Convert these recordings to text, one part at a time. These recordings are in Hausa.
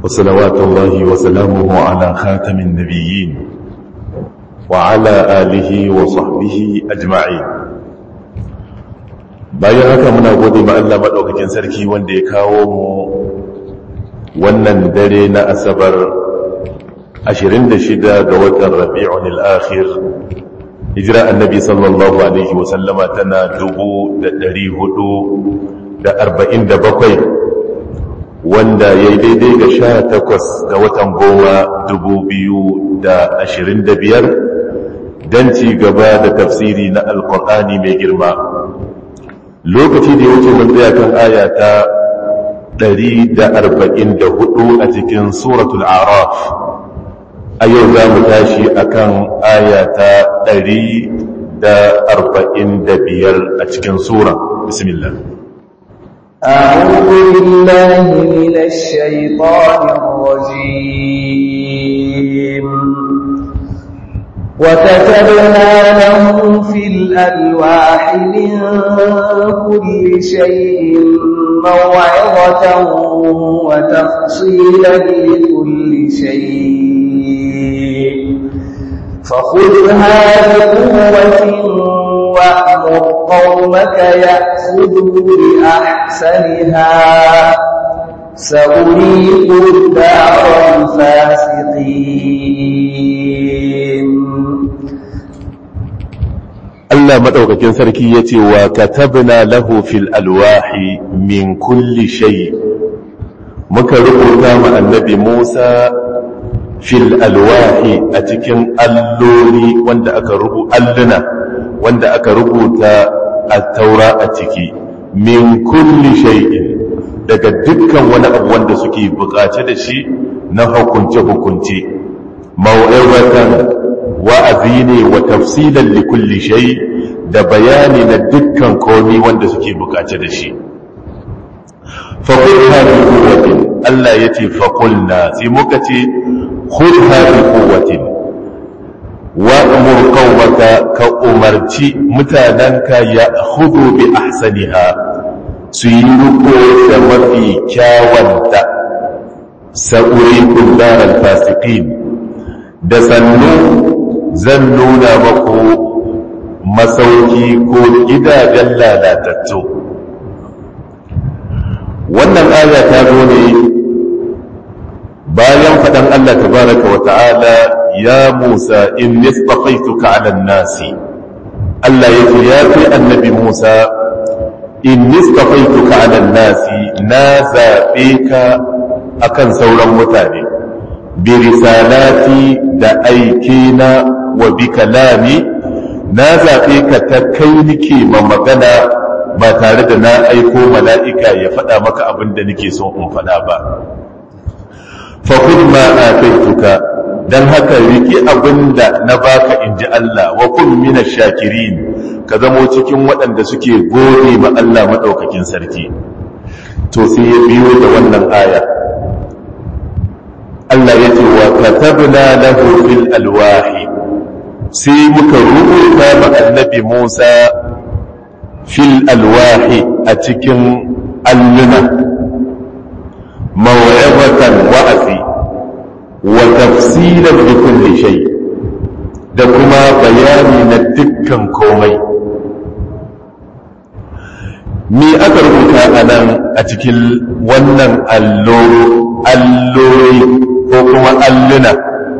وصلوات الله وسلامه على خاتم النبيين وعلى آله وصحبه أجمعين. bayan haka muna gode ma Allah madaukakin sarki wanda ya kawo mu wannan dare na asabar 26 ga watan Rabi'ul Akhir, hijira annabi sallallahu alaihi wa sallama tana 1447, wanda ya yi daidai ga 18 ga watan goma 2025 don ci gaba da tafsiri na alkur'ani mai girma. Lokaci da ya wuce mun tsaya kan aya ta 144 a cikin suratul araf. A yau za mu tashi akan aya ta 145 a cikin sura. Bismillah. أعوذ بالله من الشيطان الرجيم. وكتبنا لهم في الألواح من كل شيء موعظة وتفصيلا لكل شيء فخذها بقوة وأمر قومك يأخذوا بأحسنها سأريكم دار الفاسقين. Allah madaukakin sarki yace wa katabna lahu fil alwahi min kulli shay, muka rubuta ma annabi Musa fil alwahi a cikin alloli wanda aka rubuta at-taura a ciki, min kulli shay'in, daga dukkan wani abu wanda suke bukace da shi na hukunce mau'izatan, wa'azi ne wa tafsilan li kulli shay, da bayani na dukkan komai wanda suke bukace da shi. faqulha bi quwwatin, Allah yace faqulna, sai muka ce khudha bi quwwatin wa'mur qaumaka, ka umarci mutananka ya khudu bi ahsaniha, su yi riko da mafi kyawanta. sa'urikum daral fasiqin, da sannu zan nuna maku masauki ko gidajen lalatattu. Wannan aya ta zo ne bayan faɗan Allah tabaraka wa ta'ala, ya Musa in nistafaituka 'alan nasi. Allah yake ya fi annabi Musa, in nistafaituka 'alan nasi, na zaɓe ka akan sauran mutane, bi risalati, da aikina, wa bi kalami, na zaɓe ka ta kai nike ma magana ba tare da na aiko mala'ika ya faɗa maka abin da nike so in faɗa ba. Fakud ma ataituka, dan haka riki abin da na baka in ji Allah, wa kun mina shakirin, ka zamo cikin waɗanda suke gode ma Allah maɗaukakin sarki. To sai ya biyo da wannan aya. Allah ya ce wa katabna lahu fil alwahi, sai muka rubuta ma annabi Musa fil alwahi a cikin alluna, maw'izatan, wa'azi, wa tafsilan li kulli shay, da kuma bayani na dukkan komai. Me aka rubuta anan a cikin wannan alloli ko kuma alluna?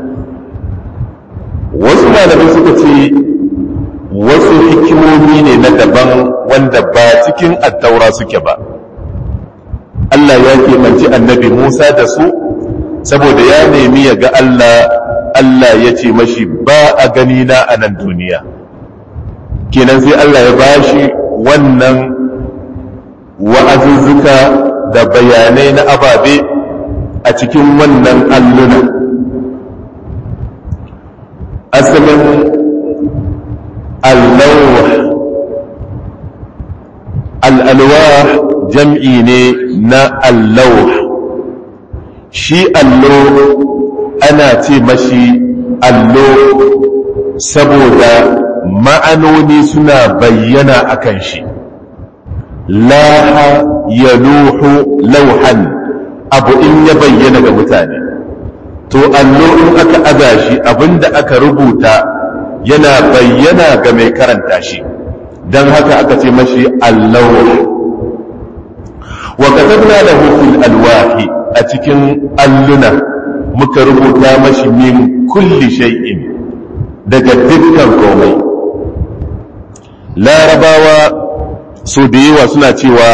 Wasu malamai suka ce wasu hikimomi ne na daban wanda ba cikin attaura suke ba. Allah ya keɓanci annabi Musa da su saboda ya nemi ya ga Allah. Allah ya ce mashi ba a gani na a nan duniya, kenan sai Allah ya bashi wannan wa'azuzzuka da bayanai na ababe a cikin wannan alluna. Asalin al'alwah jam'i ne na allawh. Shi allo ana ce mashi allo saboda ma'anoni suna bayyana akan shi. Laha yaluhu lauhan, abu in ya bayyana ga mutane to allo in aka aza shi abinda aka rubuta yana bayyana ga mai karanta shi don haka aka ce mashi allawh wa katabna lahu fil alwahi a cikin alluna muka rubuta mashi min kulli shay'in daga dukkan komai. Larabawa su da yawa suna cewa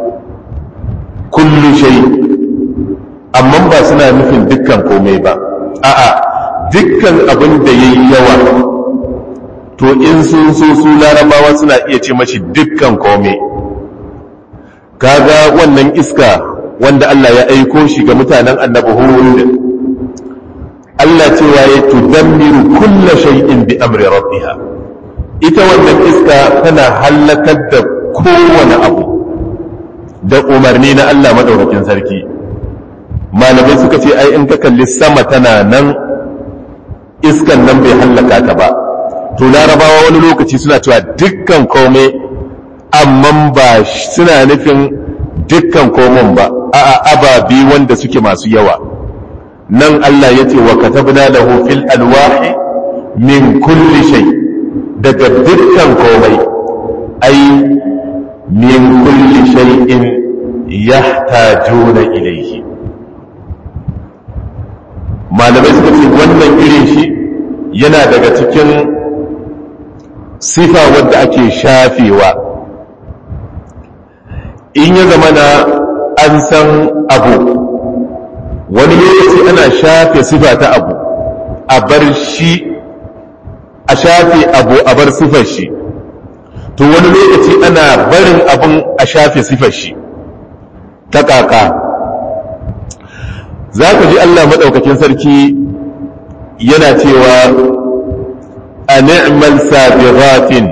kullu shay amma ba suna nufin dukkan komai ba, a'a dukkan abin da yayi yawa to in sun so su Larabawa suna iya ce mashi dukkan komai. Kaga wannan iska wanda Allah ya aiko shi ga mutanen annabi Hud, Allah cewa ya tudammiru kulla shay'in bi amri rabbiha, ita wannan iska tana halakar da kowane abu da umarni na Allah madaukakin sarki. Malamai suka ce ai in ka kalli sama tana nan iskan nan bai halaka ta ba, to Larabawa wani lokaci suna cewa dukkan komai amma ba suna nufin dukkan komai ba, a'a ababi wanda suke masu yawa. Nan Allah ya ce wa katabna lahu fil alwahi min kulli shay, daga dukkan komai ai min kulli shay'in yahtajuna ilayhi. Malamai suka ce wannan irin shi yana daga cikin sifa wadda ake shafewa. In ya zamana an san abu, wani lokaci ana shafe sifa ta abu a bar shi, a shafe abu a bar sifar shi, to wani lokaci ana barin abun a shafe sifar shi. Ta kaka za ka ji Allah maɗaukakin sarki yana cewa a ni'mal sabiratin,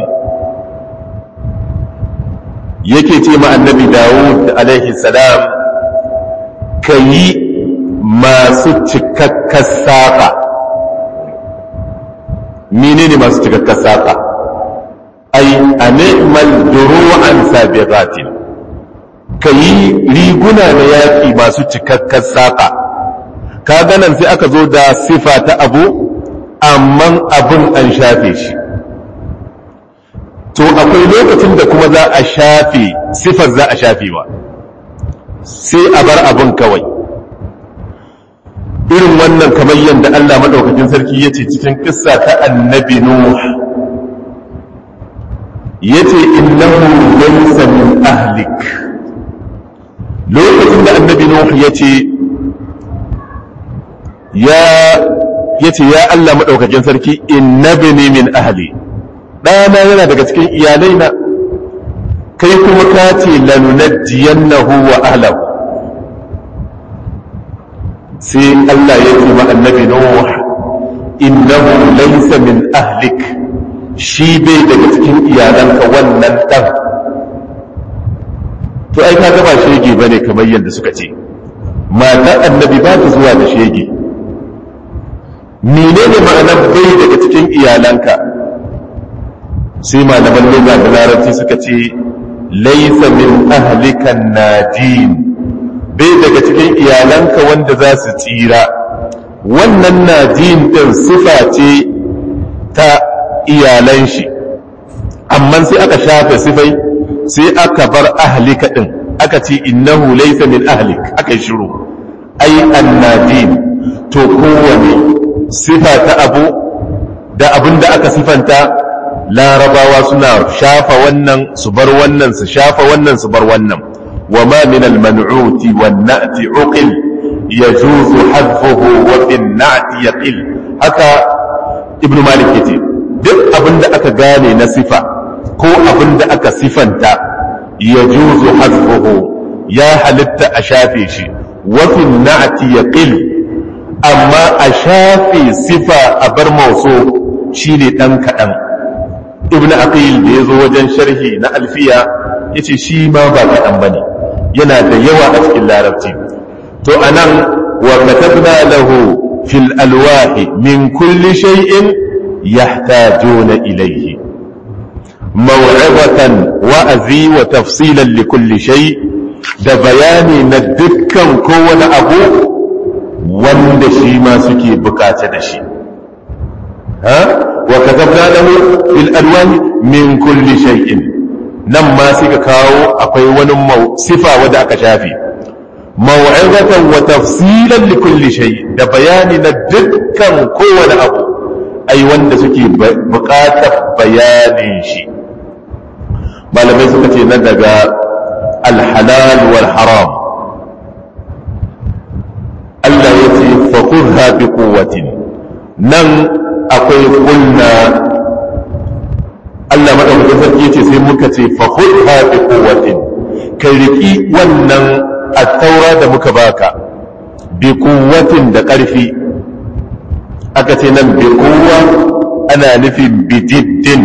yake ce ma annabi Dawud alaihi salam ka yi masu cikakkar saƙa. Menene masu cikakkar saƙa? Ai a ni'mal duru'an sabiratin, ka yi riguna na yaƙi masu cikakkar saƙa. Ka ganan sai aka zo da sifa ta abu amma abin an shafe shi, to akwai lokacin da kuma za a shafe sifar, za a shafewa sai a bar abin kawai. Irin wannan kamar yadda Allah madaukakin sarki yace cikin kissa ta annabi Nuh, yace innahu laysa min ahlik. Lokacin da annabi Nuh yace ya Allah madaukakin sarki innabni min ahli, ɗana yana daga cikin iyalaina, kai kuma ka ce lanunajjiyannahu wa ahlahu. Sai Allah ya ce ma annabi Nuh innahu laysa min ahlik, shi bai daga cikin iyalanka wannan ɗan. To ai ka ba shege bane kamar yadda suka ce, matar annabi ba ta zuwa da shege. Menene ma'anar bai daga cikin iyalanka? Sai malaman lugha da larabci suka ce laysa min ahlikan najin, bai daga cikin iyalanka wanda za su tsira. Wannan najin din sifa ce ta iyalan shi, amma sai aka shafe sifai, sai aka bar ahlika din, aka ce innahu laysa min ahlik, aka yi shiru. Ai annajin, to kowane sifa ta abu da abin da aka sifanta, Larabawa suna shafa wannan su bar wannan, su shafa wannan su bar wannan. Wa ma min al-man'uti wan na'ti uqil yajuzu hadfuhu wa bin na'ti yaqil. Haka Ibn Malik yace duk abinda aka gane na sifa ko abinda aka sifanta yajuzu hadfuhu, ya halitta a shafe shi, wa bin na'ti yaqil, amma a shafe sifa a bar mauso shine dan kadan. Ibn Aqil da ya zo wajen sharhi na alfiya ya ce shi ma ba kaɗan ba ne, yana da yawa a cikin larabci. To a nan wa katabna lahu fil alwahi min kulli shay'in yahtajuna ilayhi maw'izatan wa'azi wa tafsilan li kulli shay da bayani na dukkan kowane abu wanda shi ma suke bukace da shi wa katabna lahu fil alwani min kulli shay'in nan ma suka kawo akwai wani sifa wanda aka shafi mau'izatan wa tafsilan li kulli shay da bayani na dukkan kowane abu ai wanda suke bukatar bayanin shi malamai suka ce na daga alhalal wal haram Allah ya ce fakhudha bi quwwatin nan akwai kulna Allah madaukakin sarki yace sai muka ce fakhudha bi quwwatin kai riki wannan at-taura da muka baka bi quwwatin da ƙarfi aka ce nan bi quwwa ana nufin bi jiddin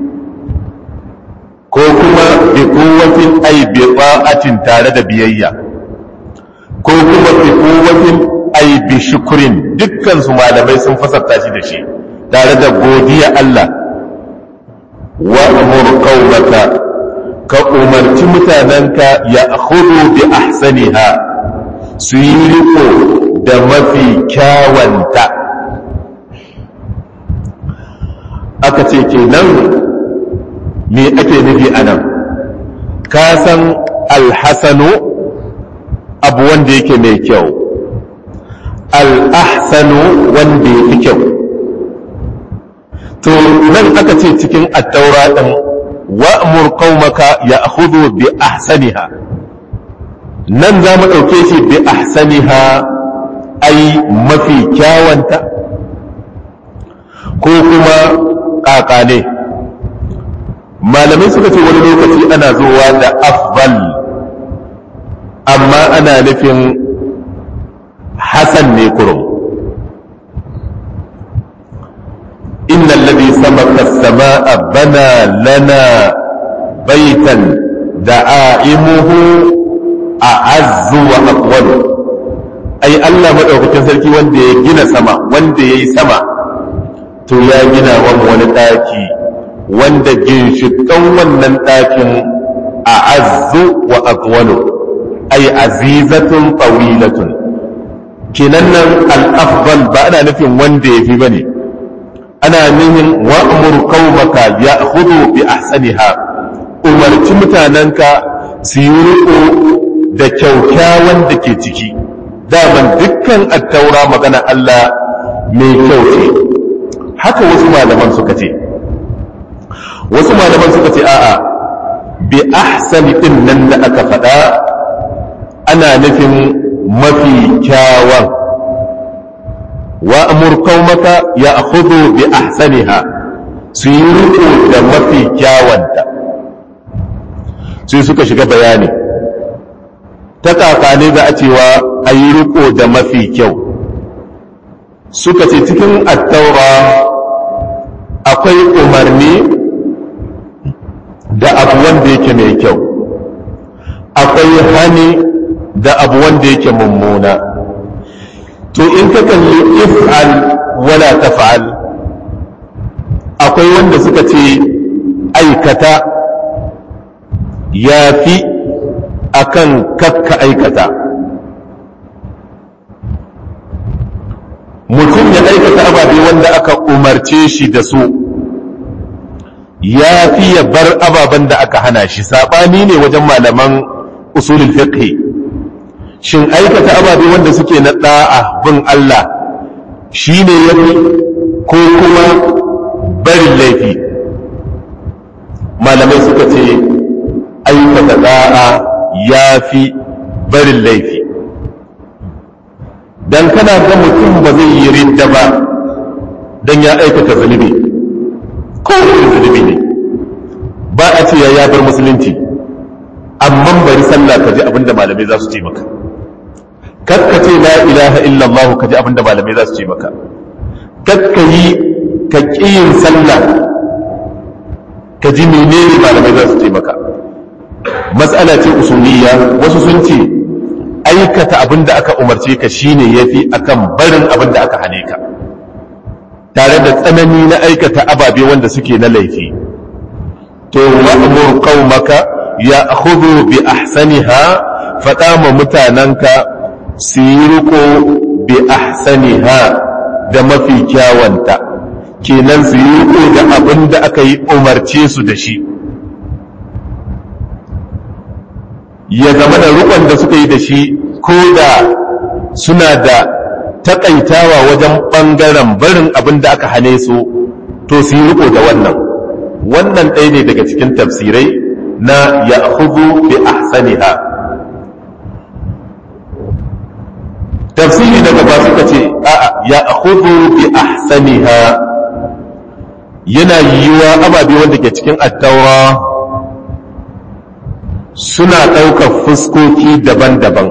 ko kuma bi quwwatin ay bi ta'atin tare da biyayya ko kuma bi quwwatin ay bi shukrin dukkan su malamai sun fasarta shi da shi tare da godiya Allah wa amur qaumaka ka umarci mutanenka ya khudu bi ahsaniha su yi riko da mafi kyawanta aka ce kenan me ake nufi anan ka san alhasanu abu wanda yake mai kyau al-ahsanu wanda yake kyau to nan aka ce cikin at-taura din wa'mur qaumaka ya'khudhu bi ahsaniha nan za mu dauke shi bi ahsaniha ai mafi kyawanta ko kuma kakane malamai suka ce wani lokaci ana zuwa da afdal amma ana nufin hasan ne kurum inna alladhi samaka as-samaa bana lana baytan da'aimuhu a'azzu wa aqwal ai Allah madaukakin sarki wanda ya gina sama wanda yayi sama to ya gina wani daki wanda ginshiƙan wannan ɗakin a azu wa aqwalu ay azizatun tawilatun kinan nan al-afdal ba ana nufin wanda yafi bane ana nufin wa'mur qaumaka ya'khudhu bi ahsaniha umarci mutananka su yi riko da kyaukyawan da ke ciki daman dukkan at-taura magana Allah mai kyau ce haka wasu malaman suka ce a'a bi ahsani din nan da aka faɗa ana nufin mafi kyawan wa amur qaumaka ya'khudhu bi ahsaniha su yi riko da mafi kyawanta sai suka shiga bayani ta kakane za a cewa a yi riko da mafi kyau suka ce cikin at-taura akwai umarni da abu wanda yake mai kyau akwai hani da abu wanda yake mummuna to in ka kalli if'al wala taf'al akwai wanda suka ce aikata yafi akan kakka aikata mutum ya aikata ababe wanda aka umarce shi da su ya fi ya bar ababen da aka hana shi saɓani ne wajen malaman usulul fiqh shin aikata ababe wanda suke na da'a bin Allah shine yafi ko kuma barin laifi malamai suka ce aikata da'a yafi barin laifi dan kana ga mutum ba zai yi ridda ba dan ya aikata zunubi kowane zunubi ne ba a ce ya bar musulunci amma bari sallah ka ji abinda malamai za su ce maka kakka ce la ilaha illallah ka ji abinda malamai za su ce maka kakka yi ka ƙiyin sallah ka ji menene malamai za su ce maka mas'ala ce usuliyya wasu sun ce aikata abinda aka umarce ka shine yafi akan barin abinda aka hane ka tare da tsanani na aikata ababe wanda suke na laifi to wa'mur qaumaka ya'khudhu bi ahsaniha faɗa ma mutanenka su yi riko bi ahsaniha da mafi kyawanta, kenan su yi riko da abin da aka yi umarce su da shi, ya zama da rukun da suka yi da shi ko da suna da takaitawa wajen ɓangaren barin abin da aka hane su, to su yi riko da wannan ɗaya ne daga cikin tafsirai na ya'khudhu bi ahsaniha. tafsiri daga ba suka ce a'a ya'khudhu bi ahsaniha yana yiwuwa ababe wanda ke cikin at-taura suna ɗaukar fuskoki daban-daban.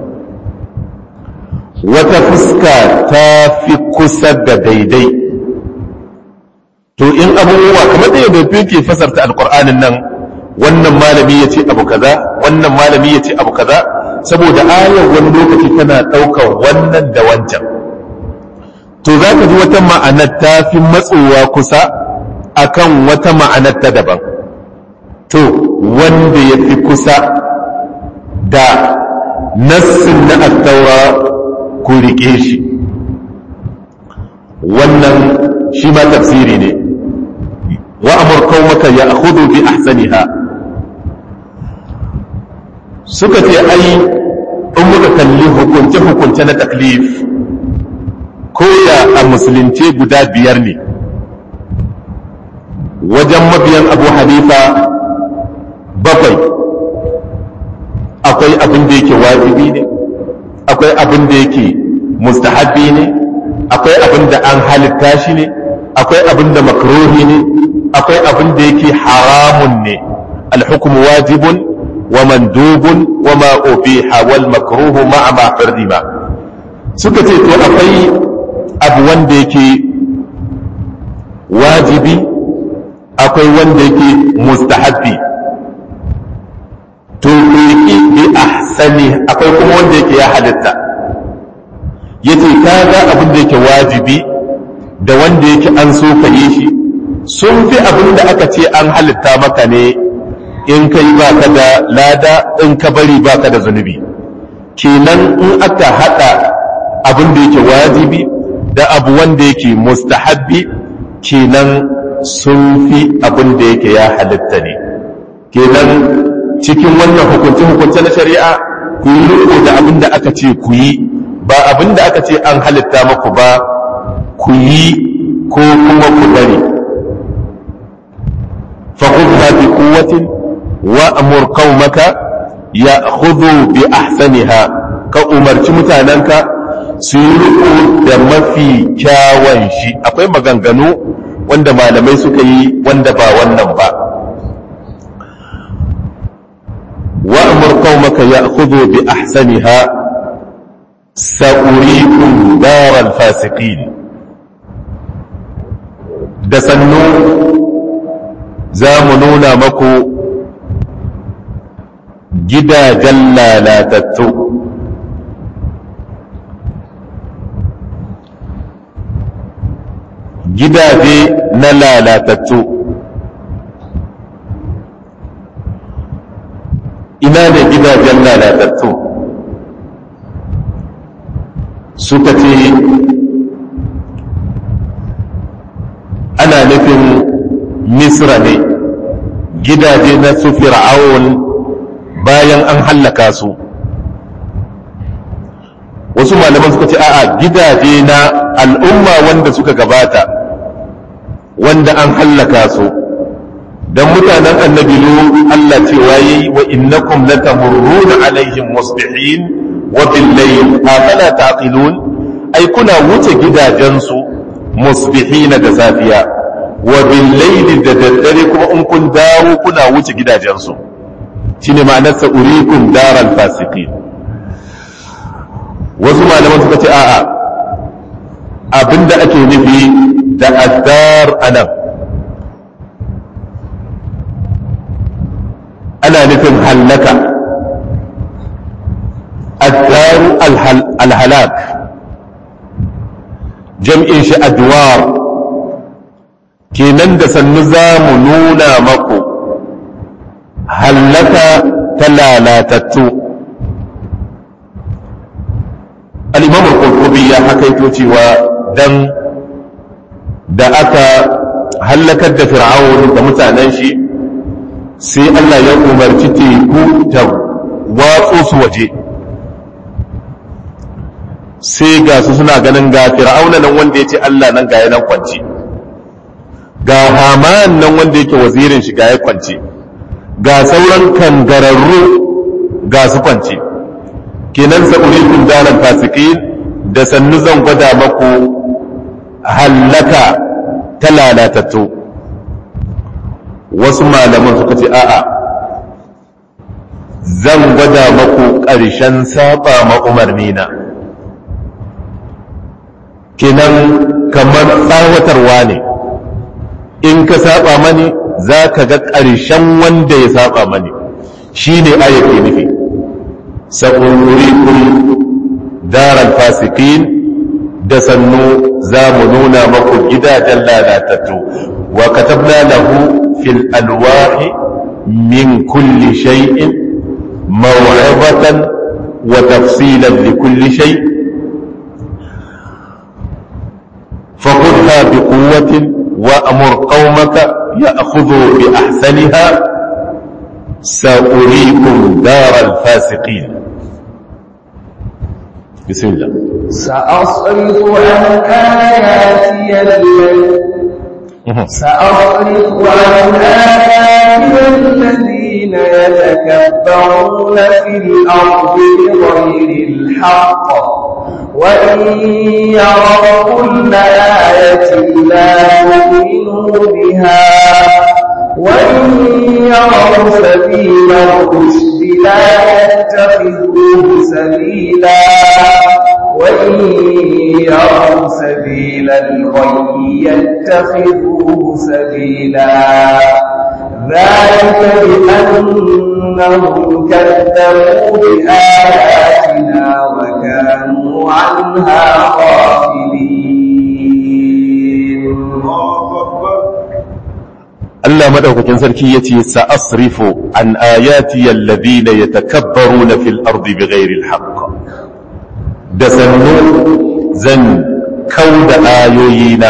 Wata fuska ta fi kusa da daidai, to in abubuwa kamar da yadda ke fasarta alƙur'anin nan, wannan malami ya ce abu kaza, wannan malami ya ce abu kaza, saboda ayar wani lokaci tana ɗaukar wannan da wancan. To za ka ji wata ma'anar ta fi matsowa kusa akan wata ma'anar ta daban. To wanda ya fi kusa da nassin na attaura ku riƙe shi, wannan shi ma tafsiri ne. wa amur qaumaka ya'khudhu bi ahsaniha, suka ce ai in muka kalli hukunce na taklif ko da a musulunce guda biyar ne, wajen mabiyan Abu Hanifa bakwai, akwai abin da yake wajibi ne, akwai abin da yake mustahabbi ne, akwai abin da an halitta shi ne, akwai abin da makruhi ne, akwai abin da yake haramun ne. Al-hukmu wajibun wa mandubun wa ma ubiha wal makruhu ma'a ma hurrima. Suka ce to akwai abu wanda yake wajibi, akwai wanda yake mustahabbi, to yake bi ahsani, akwai kuma wanda yake ya halitta. Yace kaga abin da yake wajibi da wanda yake an so ka yi shi sun fi abin da aka ce an halitta maka ne, in kai baka da lada, in ka bari baka da zunubi. Kenan in aka hada abin da yake wajibi da abu wanda yake mustahabbi, kenan sun fi abin da yake ya halitta ne. Kenan cikin wannan hukunce na shari'a ku yi riko da abin da aka ce ku yi, ba abin da aka ce an halitta maku ba ku yi ko kuma ku bari. فخذها بقوة وأمر قومك يأخذوا بأحسنها كأمرت متاننك سيرقوا دمفي كاوانشي أقول مغانغانو wanda malamai suka yi wanda ba wannan ba. wa'amur qaumaka ya'khudhu bi ahsaniha sa'urikum daral fasiqin, da sannu za mu nuna maku gidajen lalatattu. Gidaje na lalatattu, ina ne gidajen lalatattu? Suka ce ana nufin Misra ne, gidaje na su Fir'aun bayan an hallaka su. Wasu malaman suka ce a'a, gidaje na al'umma wanda suka gabata, wanda an hallaka su. Dan mutanen annabi Lut Allah cewa yi wa innakum latamurruna alaihim musbihin wa bil-layl afala taqilun, ai kuna wuce gidajensu musbihin da safiya, wa bil-layli da daddare kuma in kun dawo kuna wuce gidajensu. Shine ma'anar sa urikum daral fasiqin. Wasu malaman suka ce a'a, abinda ake nufi da addar anan ana nufin hallaka. Addaru alhalak, jam'in shi adwar. Kenan da sannu za mu nuna maku hallaka ta lalatattu. al-imam al-qurtubi ya hakaito cewa dan da aka halakar da fir'aun da mutanen shi sai Allah ya umarci teku ta watso su waje sai ga su suna ganin ga fir'auna nan wanda ya ce Allah nan ga yanan kwanci ga haman nan wanda yake wazirin shi ga ya kwanci ga sauran kangararru ga su kwanci kenan sa'urikum daral fasiqin da sannu zan gwada maku hallaka ta lalatattu. Wasu malaman suka ce a'a zan gwada maku ƙarshen saba ma umarni na, kenan kamar tsawatarwa ne, in ka saba mani za ka ga ƙarshen wanda ya saba mani, shi ne ayyake nufi sa'urikum daral fasiqin da sannu za mu nuna maku gidajen lalatattu wa katabna lahu fil alwahi min kulli shay'in maw'izatan wa tafsilan li kulli shay fakhudha bi quwwatin wa amur qaumaka ya'khudhu bi ahsaniha sa'urikum daral fasiqin. بسم الله. سأصرف عن آياتي الذين يتكبرون في الأرض بغير الحق وإن يروا كل آية لا يؤمنوا بها وإن يروا سبيل الرشد لا يتخذوه سبيلا وإن يروا سبيل الغي يتخذوه سبيلا ذلك بأنهم كذبوا بآياتنا وكانوا عنها غافلين. Allah madaukakin sarki yace sa'asrifu an ayati alladhina yatakabbaruna fil ardi bighairi alhaq, da sannu zan kauda ayoyina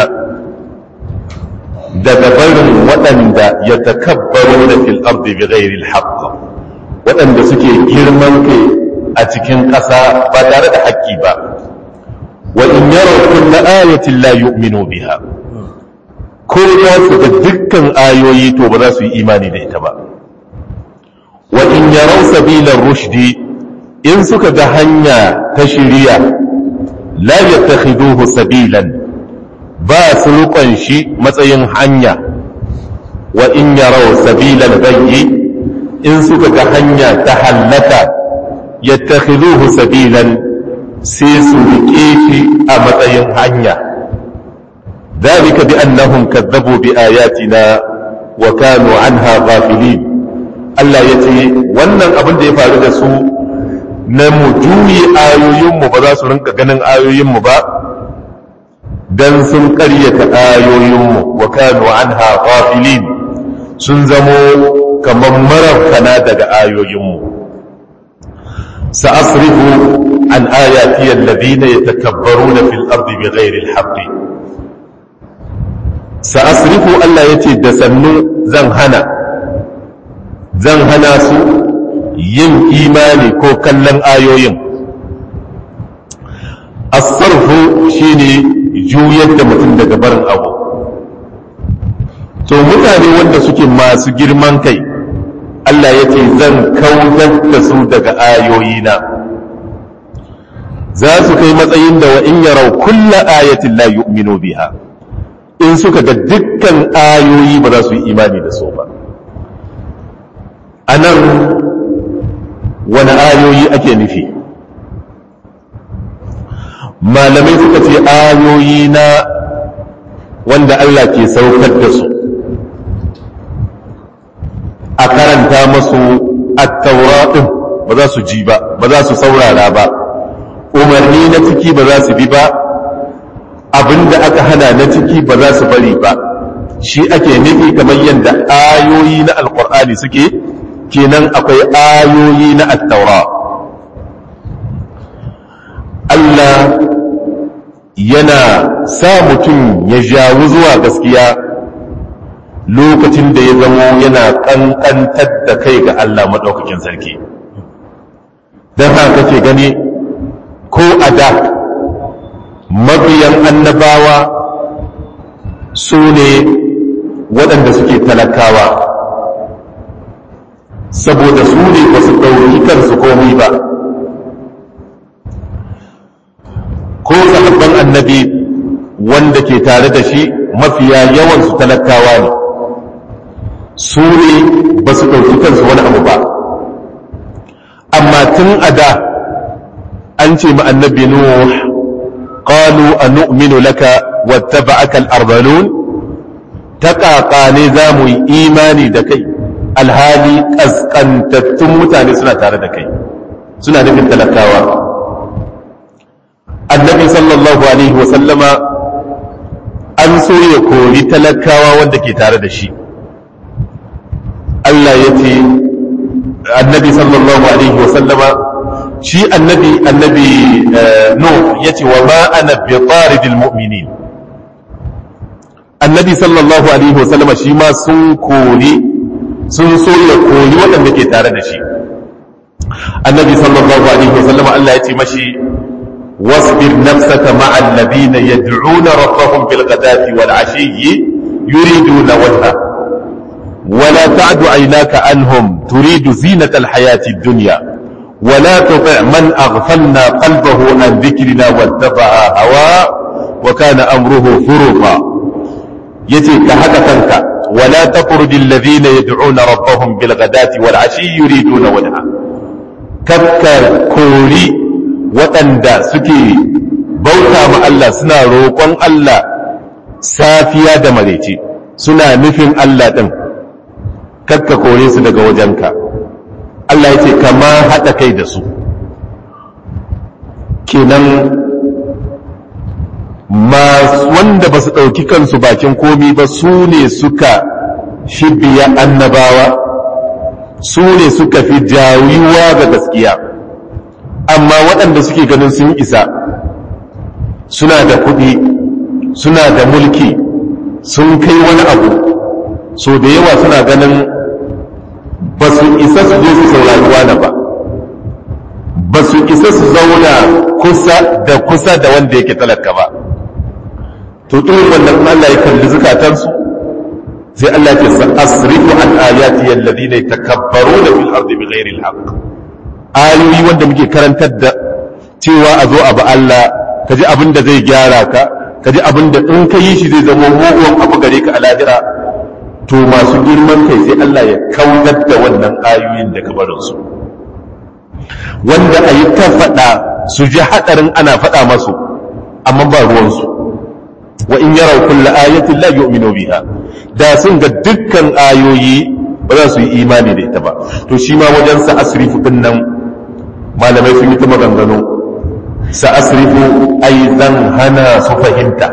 daga barin waɗanda yatakabbaruna fil ardi bighairi alhaq, waɗanda suke girman kai a cikin ƙasa ba tare da haƙƙi ba. Wa in yaraw kulla ayatin la yu'minu biha, ko za su ga dukkan ayoyi to ba za su yi imani da ita ba. Wa in yarau sabilar rushdi, in suka ga hanya ta shiriya la yattakhiduhu sabilan, ba su rukon shi matsayin hanya. Wa in yarau sabilal ghayyi, in suka ga hanya ta hallaka yattakhiduhu sabilan, sai su rike shi a matsayin hanya. ذلك بأنهم كذبوا بآياتنا وكانوا عنها غافلين. Allah ya ce wannan abin da ya faru da su na mu juyi ayoyinmu ba za su rinka ganin ayoyinmu ba dan sun ƙaryata ayoyinmu wa kanu anha ghafilin, sun zamo kamar marafkana daga ayoyinmu. sa'asrifu an ayati alladhina yatakabbaruna fil ardi bighairi alhaqqi, sa'asrifu Allah ya ce da sannu zan hana su yin imani ko kallon ayoyin. As-sarfu shine juyar da mutum daga barin abu. To mutane wanda suke masu girman kai, Allah ya ce zan kautar da su daga ayoyina, za su kai matsayin da wa in yarau kulla ayatin la yu'minu biha, in suka ga dukkan ayoyi ba za su yi imani da su ba. A nan wani ayoyi ake nufi? Malamai suka ce ayoyi na wanda Allah ke saukar da su, a karanta masu at-tauratin ba za su ji ba, ba za su saurara ba, umarni na ciki ba za su bi ba, abinda aka hana na ciki ba za su bari ba. Shi ake nufi kamar yadda ayoyi na alkur'ani suke, kenan akwai ayoyi na at-taura. Allah Allah yana sa mutum ya jawo zuwa gaskiya lokacin da ya zamo yana ƙanƙantar da kai ga Allah maɗaukakin sarki. Don haka kake gani ko a da mabiyan annabawa su ne waɗanda suke talakawa, saboda su ne ba su ɗauki kansu komai ba. Ko sahabban annabi wanda ke tare da shi mafiya yawansu talakawa ne, su ne ba su ɗauki kansu wani abu ba. Amma tun a da an ce ma annabi Nuh, qalu anu'minu laka wattaba'aka al-ardhalun, ta ƙaƙa ne za mu yi imani da kai alhali ƙasƙantattun mutane suna tare da kai, suna nufin talakawa. Annabi sallallahu alaihi wasallama an so ya kori talakawa wanda ke tare da shi. Allah ya ce annabi sallallahu alaihi wasallama shi annabi Nuh ya ce wa ma ana bi taridil mu'minin. Annabi sallallahu alaihi wasallama shi ma sun so ya kori waɗanda ke tare da shi. Annabi sallallahu alaihi wasallama Allah ya ce mashi واصبر نفسك مع الذين يدعون ربهم بالغداة والعشي يريدون وجهه ولا تعد عيناك عنهم تريد زينة الحياة الدنيا ولا تطع من أغفلنا قلبه عن ذكرنا واتبع هواه وكان أمره فرطا يتيك حدثنك ولا تطرد الذين يدعون ربهم بالغداة والعشي يريدون وجهه كبكر كوري waɗanda suke bauta ma Allah suna roƙon Allah safiya da maraice suna nufin Allah ɗin, kakka kore su daga wajenka. Allah ya ce kama haɗa kai da su. Kenan wanda ba su ɗauki kansu bakin komi ba su ne suka fi biya annabawa, su ne suka fi jawuwa ga gaskiya. Amma waɗanda suke ganin sun isa, suna da kuɗi, suna da mulki, sun kai wani abu, so da yawa suna ganin ba su isa su zo su saurari wani ba su isa su zauna kusa da wanda yake talaka ba. To irin wannan Allah ya kalli zukatansu, sai Allah ya ce asrifu an ayati alladhina yatakabbaruna fil ardi bighairi alhaq. Ayoyi wanda muke karantar da cewa a zo abu Allah, ka ji abin da zai gyara ka, ka ji abin da in ka yi shi zai zama mugun abu gare ka a lahira, to masu girman kai sai Allah ya kaunar da wannan ayoyin da kabarinsu. Wanda a yi ta faɗa su ji haɗarin ana faɗa masu, amma ba ruwansu. Wa in yarau kulla ayatin la yu'minu biha, da sun ga dukkan ayoyi ba za su yi imani da ita ba. To shi ma wajen sa asrifu din nan malamai sun yi ta maganganu. Sa asrifu ai zan hana su fahimta.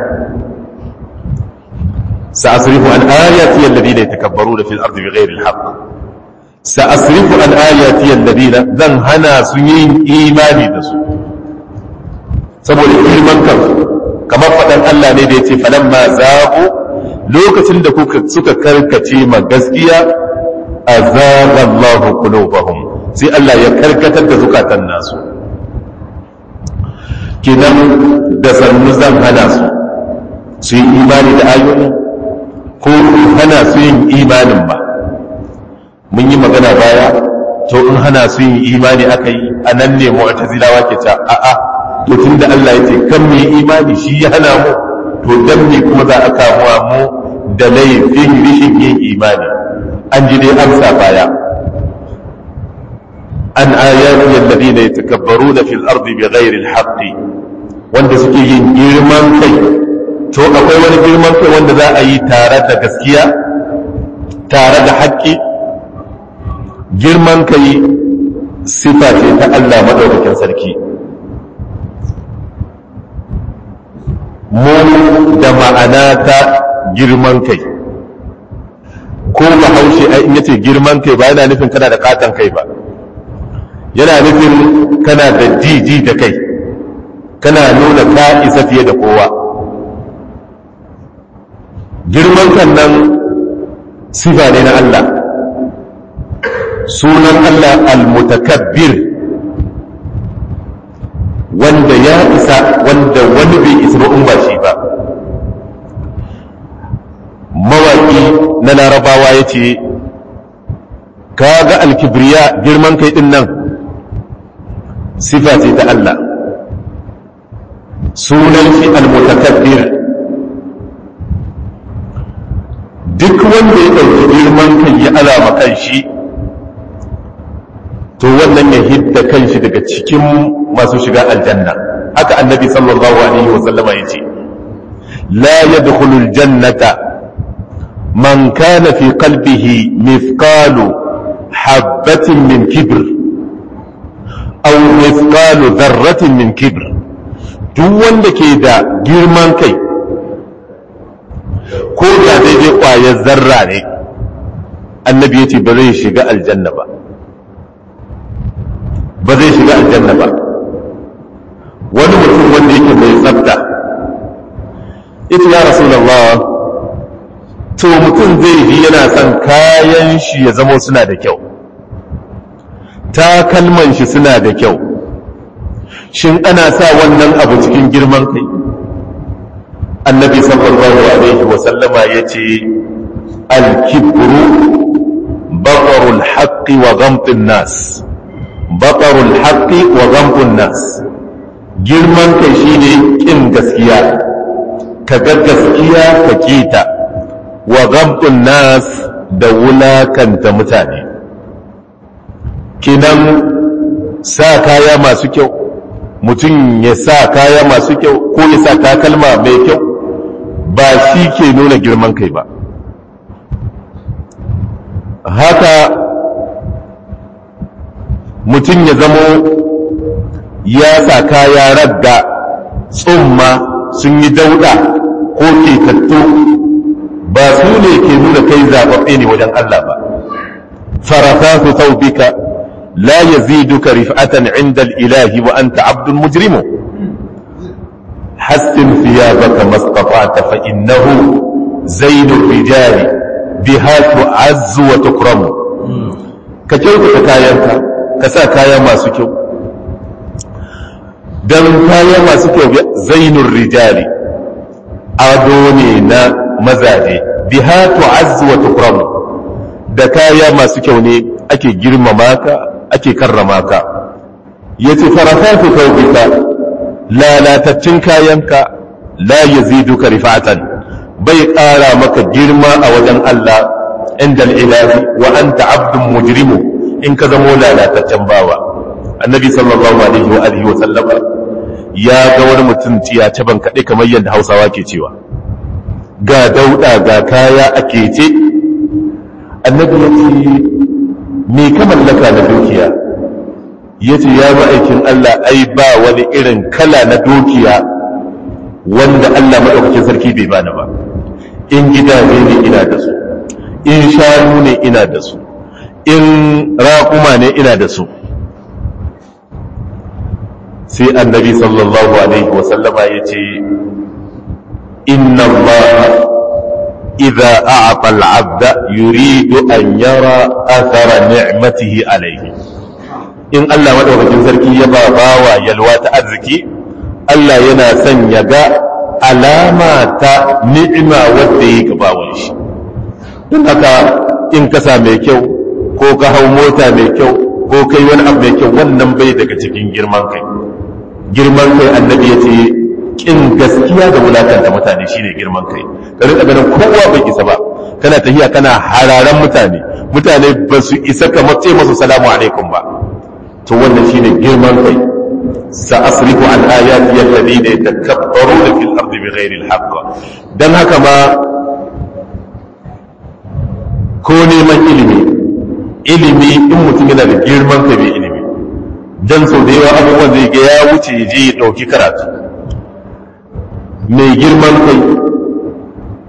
Sa asrifu an ayati alladhina yatakabbaruna fil ardi bighairi alhaq. Sa asrifu an ayati alladhina zan hana su yin imani da su. Saboda ilman kansu, kamar faɗan Allah ne da ya ce falamma zaɓu lokacin da suka karkace ma gaskiya azaga Allahu qulubahum sai Allah ya karkatar da zukatan nasu. Kidan da sannu zan hana su yi imani da ayoyi ko hana su yin imanin ba. Mun yi magana baya, to in hana su yin imani aka yi anan ne mu'tazilawa ke ta a'a, to tunda Allah ya ce kan mu yi imani shi ya hana mu, to dan ne kuma za a kamuwa mu da laifin rishin yin imani. An ji dai amsa baya. An ayati alladhina yatakabbaruna fil ardi bighairi alhaqqi, wanda suke yin girman kai. To akwai wani girman kai wanda za a yi tare da gaskiya, tare da haƙƙi. Girman kai sifa ce ta Allah madaukakin sarki. Mu da ma'ana ta girman kai, ko bahaushe in yace girman kai ba yana nufin kana da katon kai ba, yana nufin kana da jiji da kai, kana nuna ka isa fiye da kowa. Girman kan nan sifa ne na Allah, sunan Allah al-mutakabbir, wanda ya isa, wanda wani bai isa ba in ba shi ba. Mawaƙi na larabawa ya ce, ka ga alkibriya girman kai ɗin nan sifa ce ta Allah, sunan shi al-mutakabbir. Duk wanda ya ɗauki girman kai ya alama kan shi, to wannan ya hidda kan shi daga cikin masu shiga aljanna. Haka annabi sallallahu alaihi wa sallama ya ce, la yadkhulul jannata man kana fi qalbihi mithqalu habatin min kibr aw mithqalu dharratin min kibr. Duk wanda ke da girman kai ko da daidai ƙwayar zarra ne, annabi ya ce ba zai shiga aljanna ba, ba zai shiga aljanna ba. Wani mutum wanda yake mai tsafta ita, ya Rasulullah, to mutum zai ji yana son kayan shi ya zama suna da kyau, takalman shi suna da kyau, shin ana sa wannan abu cikin girman kai? Annabi sallallahu alaihi wa sallama yace al-kibru batarul haqqi wa ghamtun nas, batarul haqqi wa ghamtun nas. Girman kai shine kin gaskiya, ka ga gaskiya ka kita, wa ghamtun nas da wulakanta mutane. Kinan sa kaya masu kyau, mutum ya sa kaya masu kyau ko ya sa takalma mai kyau, ba shi ke nuna girman kai ba. Haka mutum ya zamo ya sa kaya ragga, tsumma sun yi dauda ko ketattu, ba su ne ke nuna kai zaɓaɓɓe ne wajen Allah ba. Farafatu thawbika la yaziduka rif'atan 'inda al-ilahi wa anta 'abdun mujrimu. hassin thiyabaka mastata'ta fa innahu zainur rijali biha tu'azzu wa tukramu. Ka kyautata kayanka, ka sa kaya masu kyau, dan kaya masu kyau zainur rijali ado ne na mazaje, biha tu'azzu wa tukramu, da kaya masu kyau ne ake girmama ka, ake karrama ka. Yace farafatu thawbika, lalatattun kayanka la yaziduka rifa'atan, bai ƙara maka girma a wajen Allah inda al-ilahi wa anta 'abdun mujrimu, in ka zamo lalataccen bawa. Annabi sallallahu alaihi wa alihi wa sallama ya ga wani mutum tiya ta ban kaɗe kamar yadda Hausawa ke cewa, ga dauda ga kaya a kece. Annabi ya ce, me ka mallaka na dukiya? Ya ce, ya ma'aikin Allah, ai ba wani irin kala na dukiya wanda Allah maɗaukakin sarki bai bani ba. In gidaje ne ina da su, in shanu ne ina da su, in raƙuma ne ina da su. Sai annabi sallallahu alaihi wasallama ya ce, inna Allah idza a'ata al-'abda yuridu an yara athara ni'matihi alayhi. In Allah madaukakin sarki ya ba bawa yalwa ta arziki, Allah yana son ya ga alama ta ni'ima wadda yake ga bawon shi. Don haka in kasa mai kyau ko ka hau mota mai kyau ko kai wani abu mai kyau, wannan bai daga cikin girman kai. Girman kai annabi ya ce kin gaskiya da wulakanta mutane shine girman kai. Ka rika ganin kowa bai isa ba, kana tahiya kana hararan mutane, mutane ba su isa ka mace masu salamu alaikum ba, to wannan shine girman kai. sa'asrifu an ayati alladhina yatakabbaruna fil ardi bighairi alhaq. Dan haka ma ko neman ilimi in mutum yana da girman kai bai ilimi, dan sau da yawa abubuwan zai ga ya wuce ya je ya dauki karatu. Mai girman kai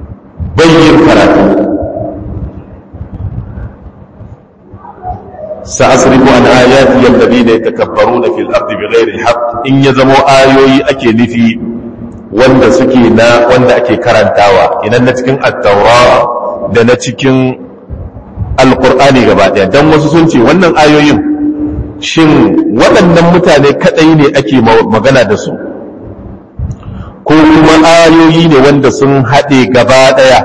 bayyin karatu, sa'asrifu an ayati alladhina yatakabbaruna fil ardi bighairi alhaq, in ya zamo ayoyi ake nufi wanda suke na wanda ake karantawa idan na cikin at-taura da na cikin alqur'ani gaba daya. Dan wasu sun ce wannan ayoyin shin waɗannan mutane kadai ne ake magana da su ko kuma ayoyi ne wanda sun haɗe gaba daya?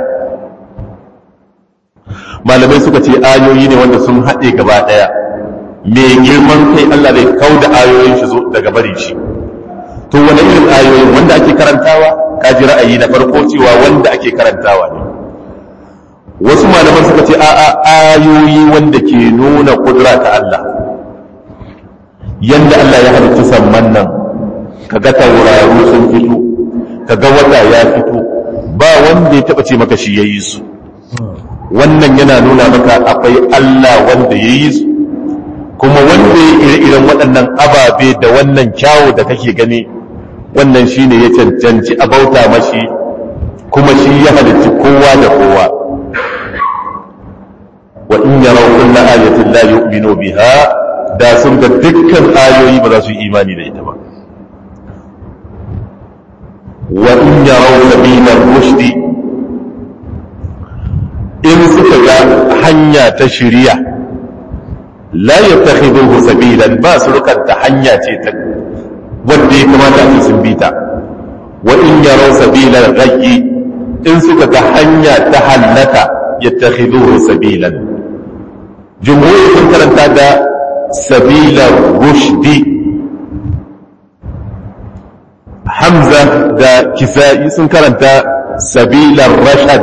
Malamai suka ce ayoyi ne wanda sun haɗe gaba daya. Mai girman kai Allah zai kauda ayoyin shi daga bari shi. To wani irin ayoyin wanda ake karantawa? Kaji ra'ayi na farko cewa wanda ake karantawa ne. Wasu malaman suka ce a'a, ayoyi wanda ke nuna kudura ta Allah, yanda Allah ya halitta samman nan, kaga tauraru sun fito, kaga wata ya fito, ba wanda ya taba ce maka shi yayi su. Wannan yana nuna maka akwai Allah wanda yayi su, kuma wanda ya ire-iren waɗannan ababe da wannan kyawu da kake gani, wannan shine ya cancanci a bauta mashi, kuma shi ya halitta kowa da kowa. Wa in yaraw kulla ayatin la yu'minu biha, da sun ga dukkan ayoyi ba za su yi imani da ita ba. Wa in yaraw sabila rushdi, in suka ga hanya ta shiriya, la yattakhiduhu sabilan, ba su rukanta hanya ce ta wanda ya kamata a sun bita. Wa in yaraw sabila ghayyi, in suka ga hanya ta hallaka, yattakhiduhu sabilan. Jumhuri sun karanta da sabilar rushdi, Hamza da Kisa'i sun karanta sabilar rashad.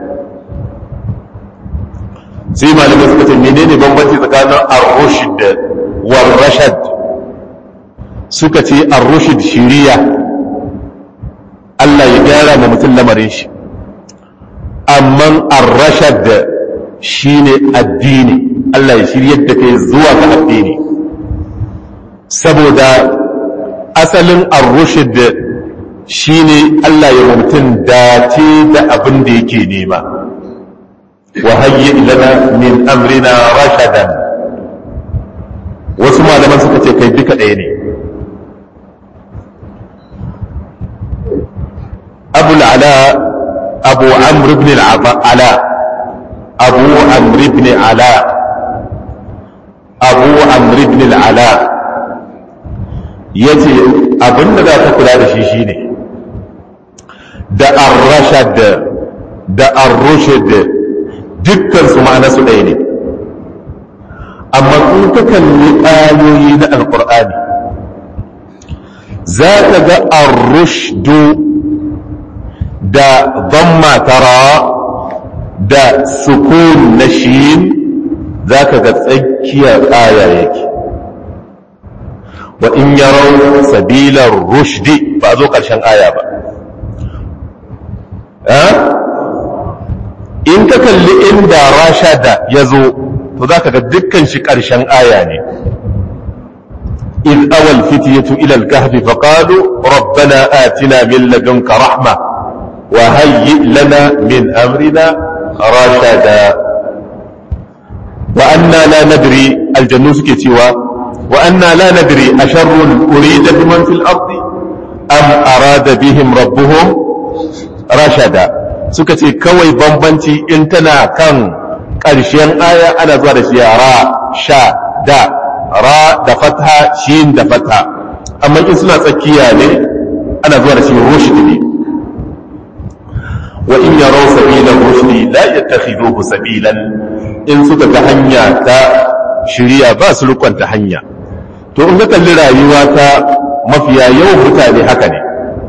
Sai malamai suka ce menene bambanci tsakanin ar-rushd war rashad? Suka ce ar-rushd shiriya, Allah ya gyara ma mutum lamarin shi, amma ar-rashad shine addini, Allah ya shiryar da kai zuwa ga addini. Saboda asalin ar-rushd shine Allah ya mutum dace da abin da yake nema. Wa hayyi lana min amrina rashadan. Wasu malaman suka ce kai duka ɗaya ne. Abu Amr ibn al-Ala, Abu Amr ibn al-Ala yace abinda za ta kula da shi shine da ar-rashad da ar-rushd dukkan su ma'ana su ɗaya ne, amma in ka kalli ayoyi na alqur'ani za ka ga ar-rushdu da dhamma tara da sukun na shin za ka ga tsakiyar aya yake. Wa in yaraw sabilar rushdi, ba zo ƙarshen aya ba. In ka kalli inda rashada ya zo, to za ka ga dukkan shi ƙarshen aya ne. إذ أوى الفتية إلى الكهف فقالوا ربنا آتنا من لدنك رحمة وهيئ لنا من أمرنا رشدا وأنا لا ندري الجنوس كتوى وأنا لا ندري أشر أريد بمن في الأرض أم أراد بهم ربهم رشدا سكتي كوي بمبنتي انتنا كان ƙarshen aya ana zuwa da shi ra sha da ra da fatha shin da fatha, amma in suna tsakiya ne ana zuwa da shi rushd ne. wa in yaraw sabila rushdi la yattakhiduhu sabilan, in suka ga hanya ta shiriya ba su rukunta hanya. To in ka kalli rayuwa ta mafiya yawan mutane haka ne,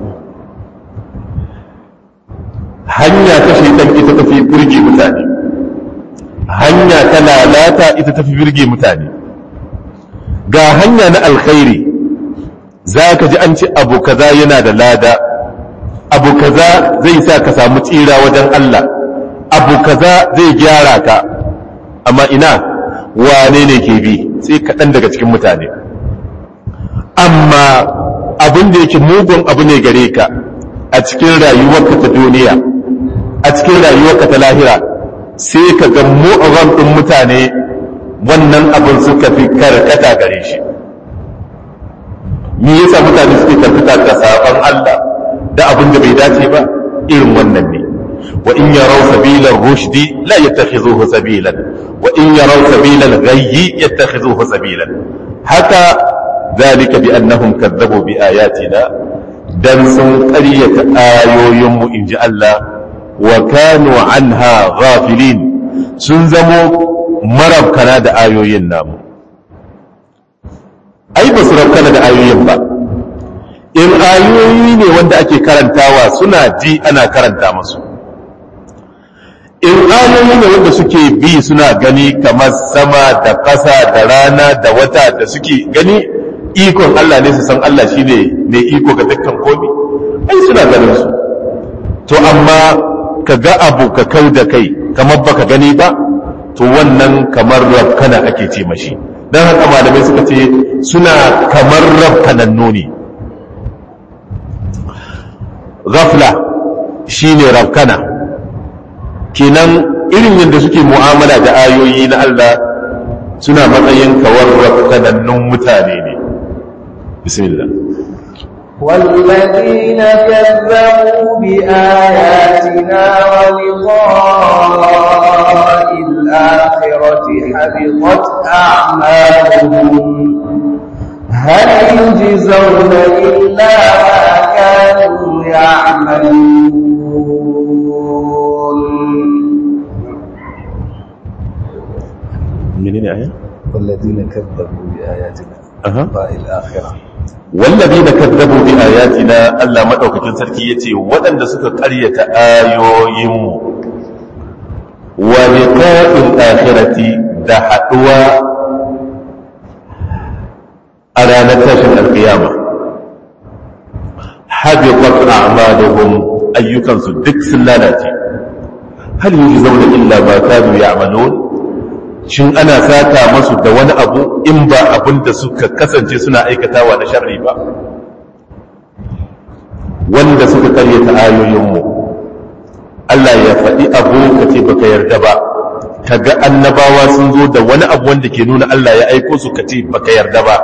hanya ta shaitan ita tafi burge mutane, hanya ta lalata ita tafi birge mutane. Ga hanya na alkhairi za ka ji an ce abu kaza yana da lada, abu kaza zai sa ka samu tsira wajen Allah, abu kaza zai gyara ka, amma ina wane ne ke bi? Sai kaɗan daga cikin mutane. Amma abin da yake mugun abu ne gare ka a cikin rayuwarka ta duniya, a cikin rayuwarka ta lahira, sai ka ga mu'azam ɗin mutane wannan abin suka fi karkata gare shi. Me yasa mutane suke karkata ga saban Allah da abin da bai dace ba? Irin wannan ne. wa in yaraw sabila ar-rushdi la yattakhizuhu sabilan wa in yaraw sabila al-ghayyi yattakhizuhu sabilan. Haka zalika bi annahum kadzabu bi ayatina, dan sun ƙaryata ayoyinmu inji Allah, wa kanu anha ghafilin, sun zamo marabkana da ayoyin namu. Ai ba su rabkana da ayoyin ba, in ayoyi ne wanda ake karantawa suna ji ana karanta musu, in ayoyi ne wanda suke bi suna gani kamar sama da ƙasa da rana da wata da suke gani, ikon Allah ne su san Allah shi ne mai iko ga dukkan komi, ai suna ganin su. To amma ka ga abu ka kau da kai kamar baka gani ba, to wannan kamar rabkana ake ce mashi. Don haka malamai suka ce suna kamar rabkanannu ne. Ghafla shi ne rabkana, kenan irin yadda suke mu'amala da ayoyi na Allah suna matsayin kawar rabkanannun mutane ne. Bismillah. والذين كذبوا بآياتنا ولقاء الآخرة حبطت أعمالهم هل يجزون إلا ما كانوا يعملون. منين آية؟ والذين كذبوا بآياتنا ولقاء الآخرة والذين كذبوا بآياتنا Allah madaukakin sarki yace waɗanda suka ƙaryata ayoyinmu wa liqa'il akhirati da haduwa a ranar tashin alƙiyama habitat a'maluhum, ayyukansu duk sun lalace. hal yujzauna illa ma kanu ya'malun, shin ana saka masu da wani abu in ba abin da suka kasance suna aikatawa na sharri ba? Wanda suka karyata ayoyinmu, Allah ya faɗi abu ka ce baka yarda ba, kaga annabawa sun zo da wani abu wanda ke nuna Allah ya aiko su ka ce baka yarda ba.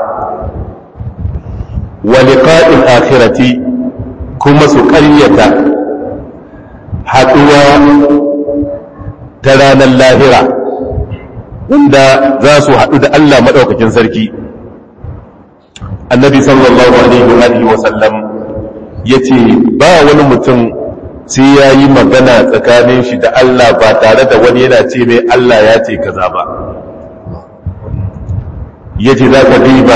Wa liqa'il akhirati, kuma su karyata haɗuwa ta ranar lahira, wanda za su haɗu da Allah maɗaukakin sarki. Annabi sallallahu alaihi wa sallam ya ce ba wani mutum sai ya yi magana tsakanin shi da Allah ba tare da wani yana ce mai Allah ya ce kaza ba. Ya ce za ka riba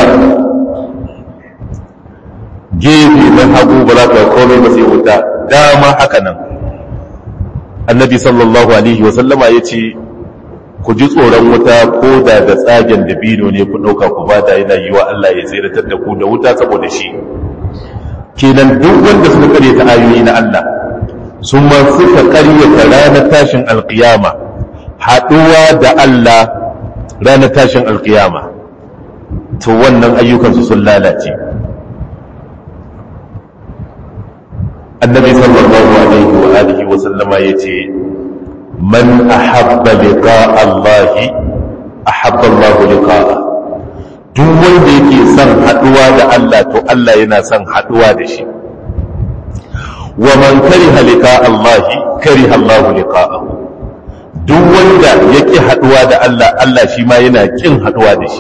gefe na hagu ba za ka komai ba sai wuta, dama haka nan. Annabi sallallahu alaihi wa sallama ya ce ku ji tsoron wuta ko da tsagen dabino ne ku ɗauka ku ba da yana yi wa Allah ya tseratar da ku da wuta saboda shi. Kenan duk wanda suka karyata ayoyi na Allah sun ma suka karyata ranar tashin alkiyama, haɗuwa da Allah ranar tashin alkiyama, to wannan ayyukansu sun lalace. Annabi sallallahu alaihi wa sallama yace man ahabba liqa'a Allah ahabba Allah liqa'a, duk wanda yake son haduwa da Allah to Allah yana son haduwa da shi. Wa man kariha liqa'a Allah kariha Allah liqa'ahu, duk wanda yake haduwa da Allah, Allah shi ma yana kin haduwa da shi.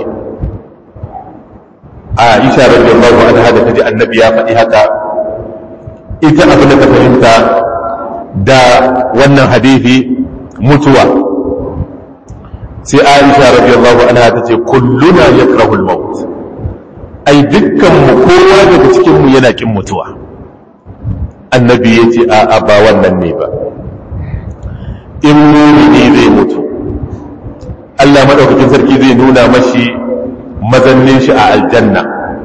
Aisha radiyallahu anha da taji annabi ya faɗi haka, ita abin da ta fahimta da wannan hadisi mutuwa, sai Aisha radiyallahu anha ta ce kulluna yakrahul maut, ai dukkan mu kowa daga cikin mu yana kin mutuwa. Annabi yace a ba wannan ne ba, in mumini zai mutu Allah madaukakin sarki zai nuna mashi mazannin shi a aljanna,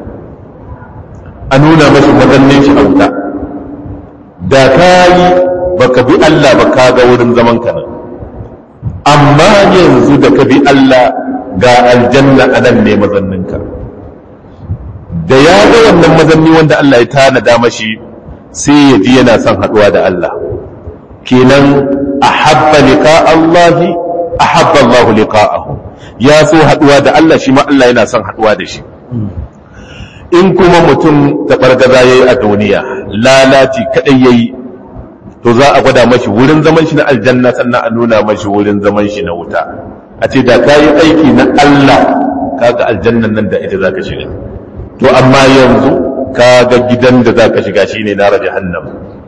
a nuna mashi mazannin shi a wuta. Da kayi baka bi Allah ba ka ga wurin zaman ka nan, amma yanzu da ka bi Allah ga aljanna anan ne mazanninka. Da ya ga wannan mazanni wanda Allah ya tanada mashi, sai ya ji yana son haɗuwa da Allah. Kenan ahabba liqa Allah ahabba Allah liqa'ahu, ya so haduwa da Allah shi ma Allah yana son haduwa da shi. In kuma mutum taɓargaza yayi a duniya lalaci kadai yayi to za a gwada mashi wurin zaman shi na aljanna sannan a nuna mashi wurin zaman shi na wuta, a ce da kayi aiki na Allah kaga aljannan nan da ita zaka shiga, to amma yanzu kaga gidan da zaka shiga shine nar jahannam.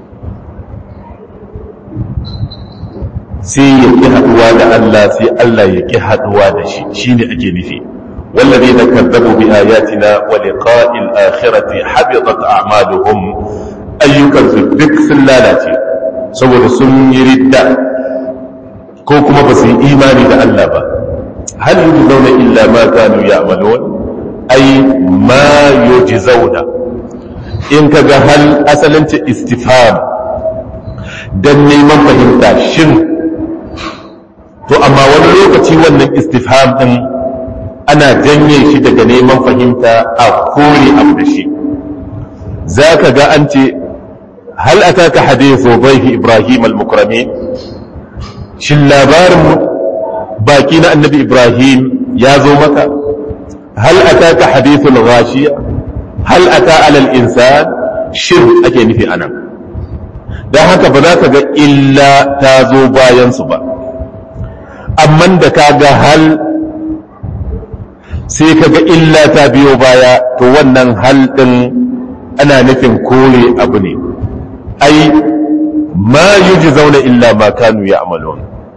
sai ya ƙi haɗuwa da Allah sai Allah ya ƙi haɗuwa da shi shine ake nufi wallazina kazzabu bi ayatina wa liqa'il akhirati habitat a'maluhum ayyukan su duk sun lalace saboda sun yi ridda ko kuma ba su yi imani da Allah ba. hal yujzauna illa ma kanu ya'malun ay ma yujzauna, in kaga hal asalin ta istifham dan neman fahimta shin, to amma wani lokaci wannan istifham din ana janye shi daga neman fahimta a kore abu da shi. zaka ga an ce hal ataka hadithu dhayfi ibrahim al-mukrami, shin labarin baki na annabi ibrahim ya zo maka? hal ataka hadithu al-ghashiya, hal ata ala al-insan, shin ake nufi anan. dan haka ba za ka ga illa ta zo bayan su ba, amma da ka ga hal sai ka ga illa ta biyo baya, to wannan hal din ana nufin kore abu ne. ai ma yujzauna illa ma kanu ya'malun,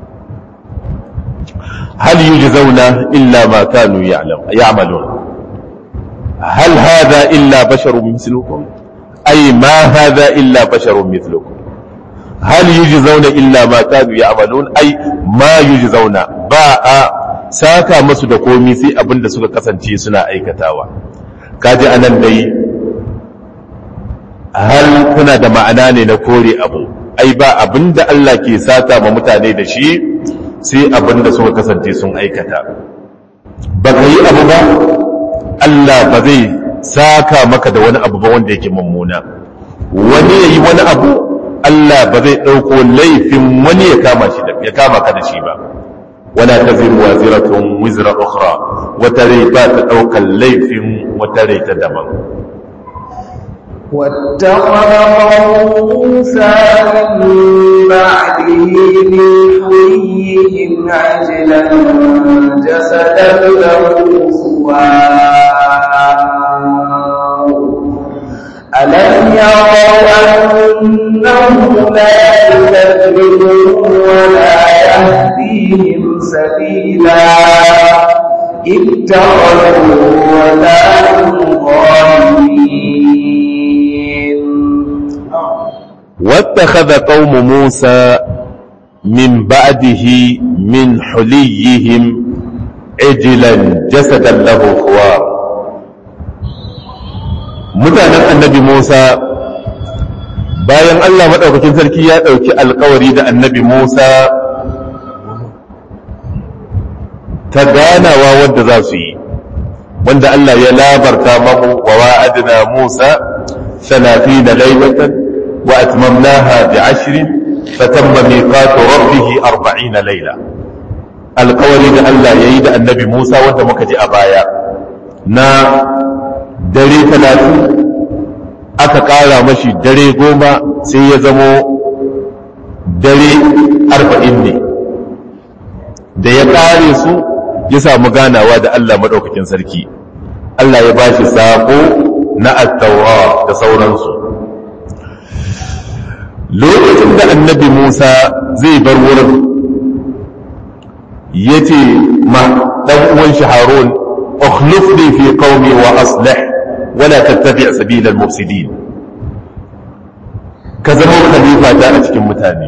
hal yujzauna illa ma kanu ya'malun, hal hadha illa basharun mithlukum, ai ma hadha illa basharun mithlukum, hal yujzauna illa ma kanu ya'malun, ai ma yujzauna ba a saka masu da komi sai abinda suka kasance suna aikatawa. kaji anan dai hal tana da ma'ana ne na kore abu, ai ba abinda Allah ke saka ma mutane da shi sai abinda suka kasance sun aikata. baka yi abu ba Allah ba zai saka maka da wani abu ba wanda yake mummuna, wani yayi wani abu Allah ba zai ɗauko laifin wani ya kama ka da shi ba. wala taziru waziratun wizra ukhra, wata rai ba ta ɗaukar laifin wata rai ta daban. واتخذ قوم موسى من بعده من حليهم عجلا جسدا له خوار ألم يروا أنه لا يكذبهم ولا يهديهم سبيلا اتخذوا وكانوا ظالمين. واتخذ قوم موسى من بعده من حليهم عجلا جسدا له خوار. mutanen annabi Musa bayan Allah madaukakin sarki ya dauki alkawari da annabi Musa ta ganawa wanda za su yi, wanda Allah ya labarta mamu wa wa'adna Musa 30 laylatan wa atmamnaha bi 10 fatamma miqatu rabbih 40 layla. alkawari da Allah yayi da annabi Musa wanda muka ji a baya na dare 30 aka ƙara mashi dare 10 sai ya zamo dare 40 ne. da ya ƙare su ya samu ganawa da Allah maɗaukakin sarki, Allah ya ba shi saƙo na at-taura da sauransu. lokacin da annabi Musa zai bar wurin ya ce ma ɗan uwan shi Harun ukhlifni fi qaumi wa aslih wala tattabi' sabila al-mufsidin, ka zama khalifa ta a cikin mutane.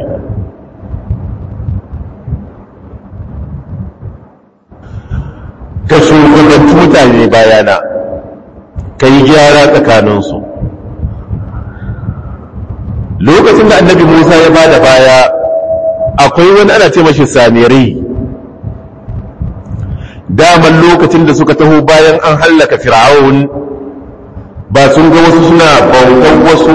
ka shugabanci mutane bayana, ka yi gyara tsakaninsu. lokacin da annabi Musa ya bada baya akwai wani ana ce mashi Samiri. daman lokacin da suka taho bayan an hallaka Fir'aun ba sun ga wasu suna bautan wasu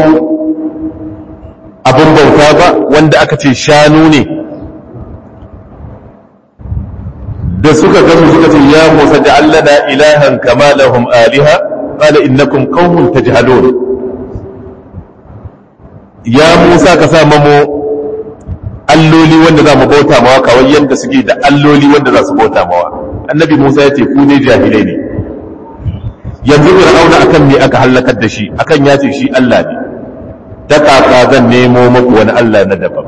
abin bauta ba wanda aka ce shanu ne, da da suka gamu suka ce ya Musa ja'al lana ilahan kama lahum aliha qala innakum qaumun tajhalun ya Musa ka sa mamu alloli wanda za mu bauta mawa kawai yadda suke da alloli wanda za su bauta mawa. Annabi Musa ya ce ku ne jahilai ne. Yanzu Fir'auna akan me aka halakar da shi akan ya ce shi Allah ne, ta kaka zan nemo muku wani Allah na daban.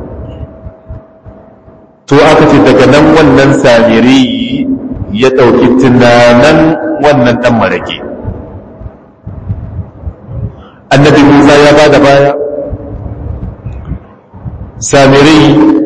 To aka ce daga nan wannan Samiri ya ɗauki tunanan wannan ɗan maraƙi. Annabi Musa ya ba da baya. Samiri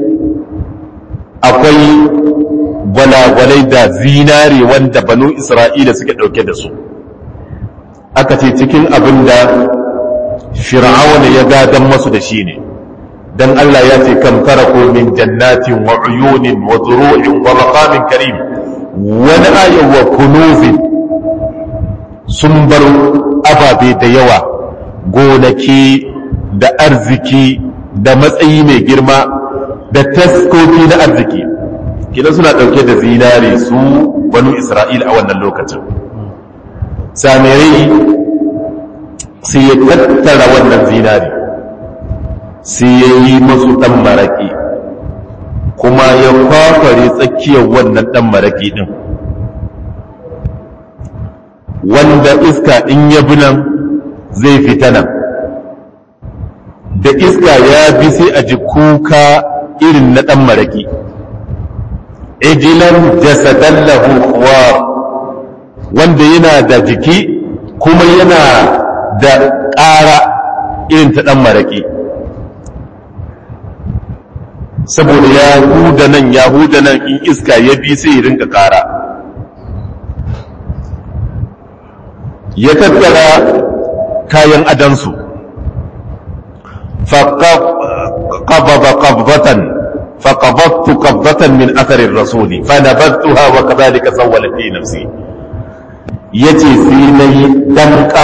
akwai gwalagwalai da zinare wanda banu Isra'ila suke ɗauke da su. Aka ce cikin abin da Fir'auna ya gadan masu da shi ne. Dan Allah ya ce kam tarako min jannatin wa uyunin wa zuru'in wa maqamin karim wani ayin wa kunuzin sun bar ababe da yawa, gonaki da arziki da matsayi mai girma da taskoki na arziki. Kidan suna ɗauke da zinare su banu Isra'il a wannan lokacin. Samiri sai ya tattara wannan zinare sai ya yi masu ɗan maraƙi, kuma ya kwakware tsakiyar wannan ɗan maraƙi ɗin, wanda iska in ya bi nan zai fita nan, da iska ya bi sai a ji kuka irin na ɗan maraƙi. Ejilan jasadan lahu khuwar, wanda yana da jiki kuma yana da ƙara irin ta ɗan maraƙi. Saboda ya huda nan in iska ya bi sai ya rinka ƙara. Ya tattara kayan adansu, فقبضت قبضة من أثر الرسول فنبذتها وكذلك سولت لي نفسي. yace sai nayi damka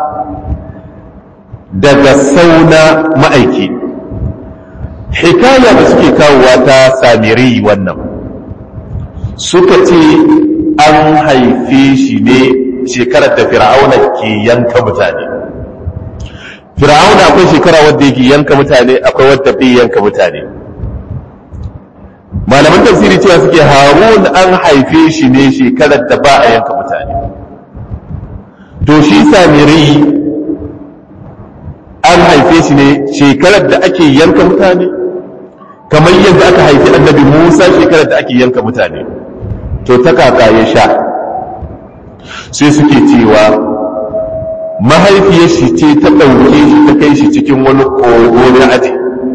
daga sauna ma'aiki. Hikaya da suke kawowa ta Samiri wannan suka ce an haife shi ne shekarar da Fir'auna ke yanka mutane. Fir'auna akwai shekara wadda yake yanka mutane, akwai wadda bai yanka mutane. Malaman tafsiri cewa suke Harun an haife shi ne shekarar da ba a yanka mutane. To shi Samiri an haife shi ne shekarar da ake yanka mutane, kamar yadda aka haifi Annabi Musa shekarar da ake yanka mutane. To ta kaka ya sha, sai suke cewa mahaifiyar shi ce ta ɗauke shi ta kai shi cikin wani kogo na aji.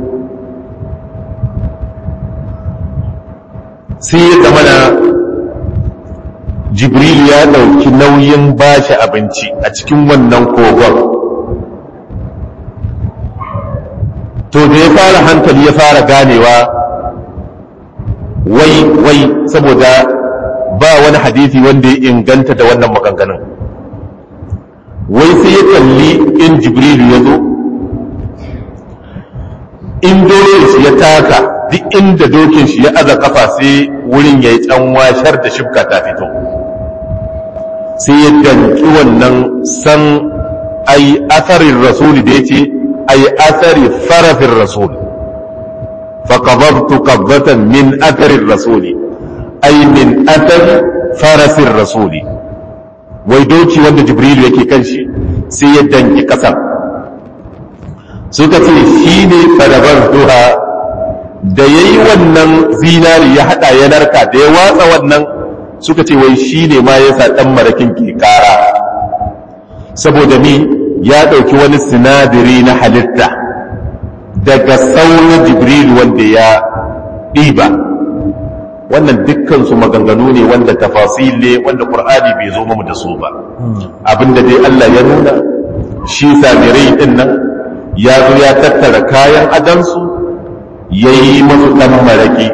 Sai ya zama na Jibril ya ɗauki nauyin bashi abinci a cikin wannan kogon. To da ya fara hankali ya fara ganewa wai saboda ba wani hadisi wanda ya inganta da wannan maganganun. Wai sai ya kalli in Jibril ya zo, in dokin shi ya taka duk inda dokin shi ya aza kafa sai wurin ya yi tsanwashar da shibka ta fito. Sai ya danki wannan san ai asarin rasuli da ya ce ai asari farafin rasuli, faƙababtu ƙabbatan min asarin rasuli ai min asari farasin rasuli. Wai doki wanda Jibrilu yake kan shi sai ya danki ƙasar. Suka ce shi ne farabar duha da ya yi wannan zinari ya haɗa ya narka da ya watsa wannan, suka ce wai shi ne ma ya sa ɗan marakin ke ƙara, saboda ni ya ɗauki wani sinadari na halitta daga sauran Jibril wanda ya ɗiba. Wannan dukkansu maganganu ne wanda tafasil ne wanda Qur'ani bai zo mu da su ba. Abinda dai Allah ya nuna shi Samirai din nan ya zo ya tattara kayan adansu ya yi masu ɗan maraƙi.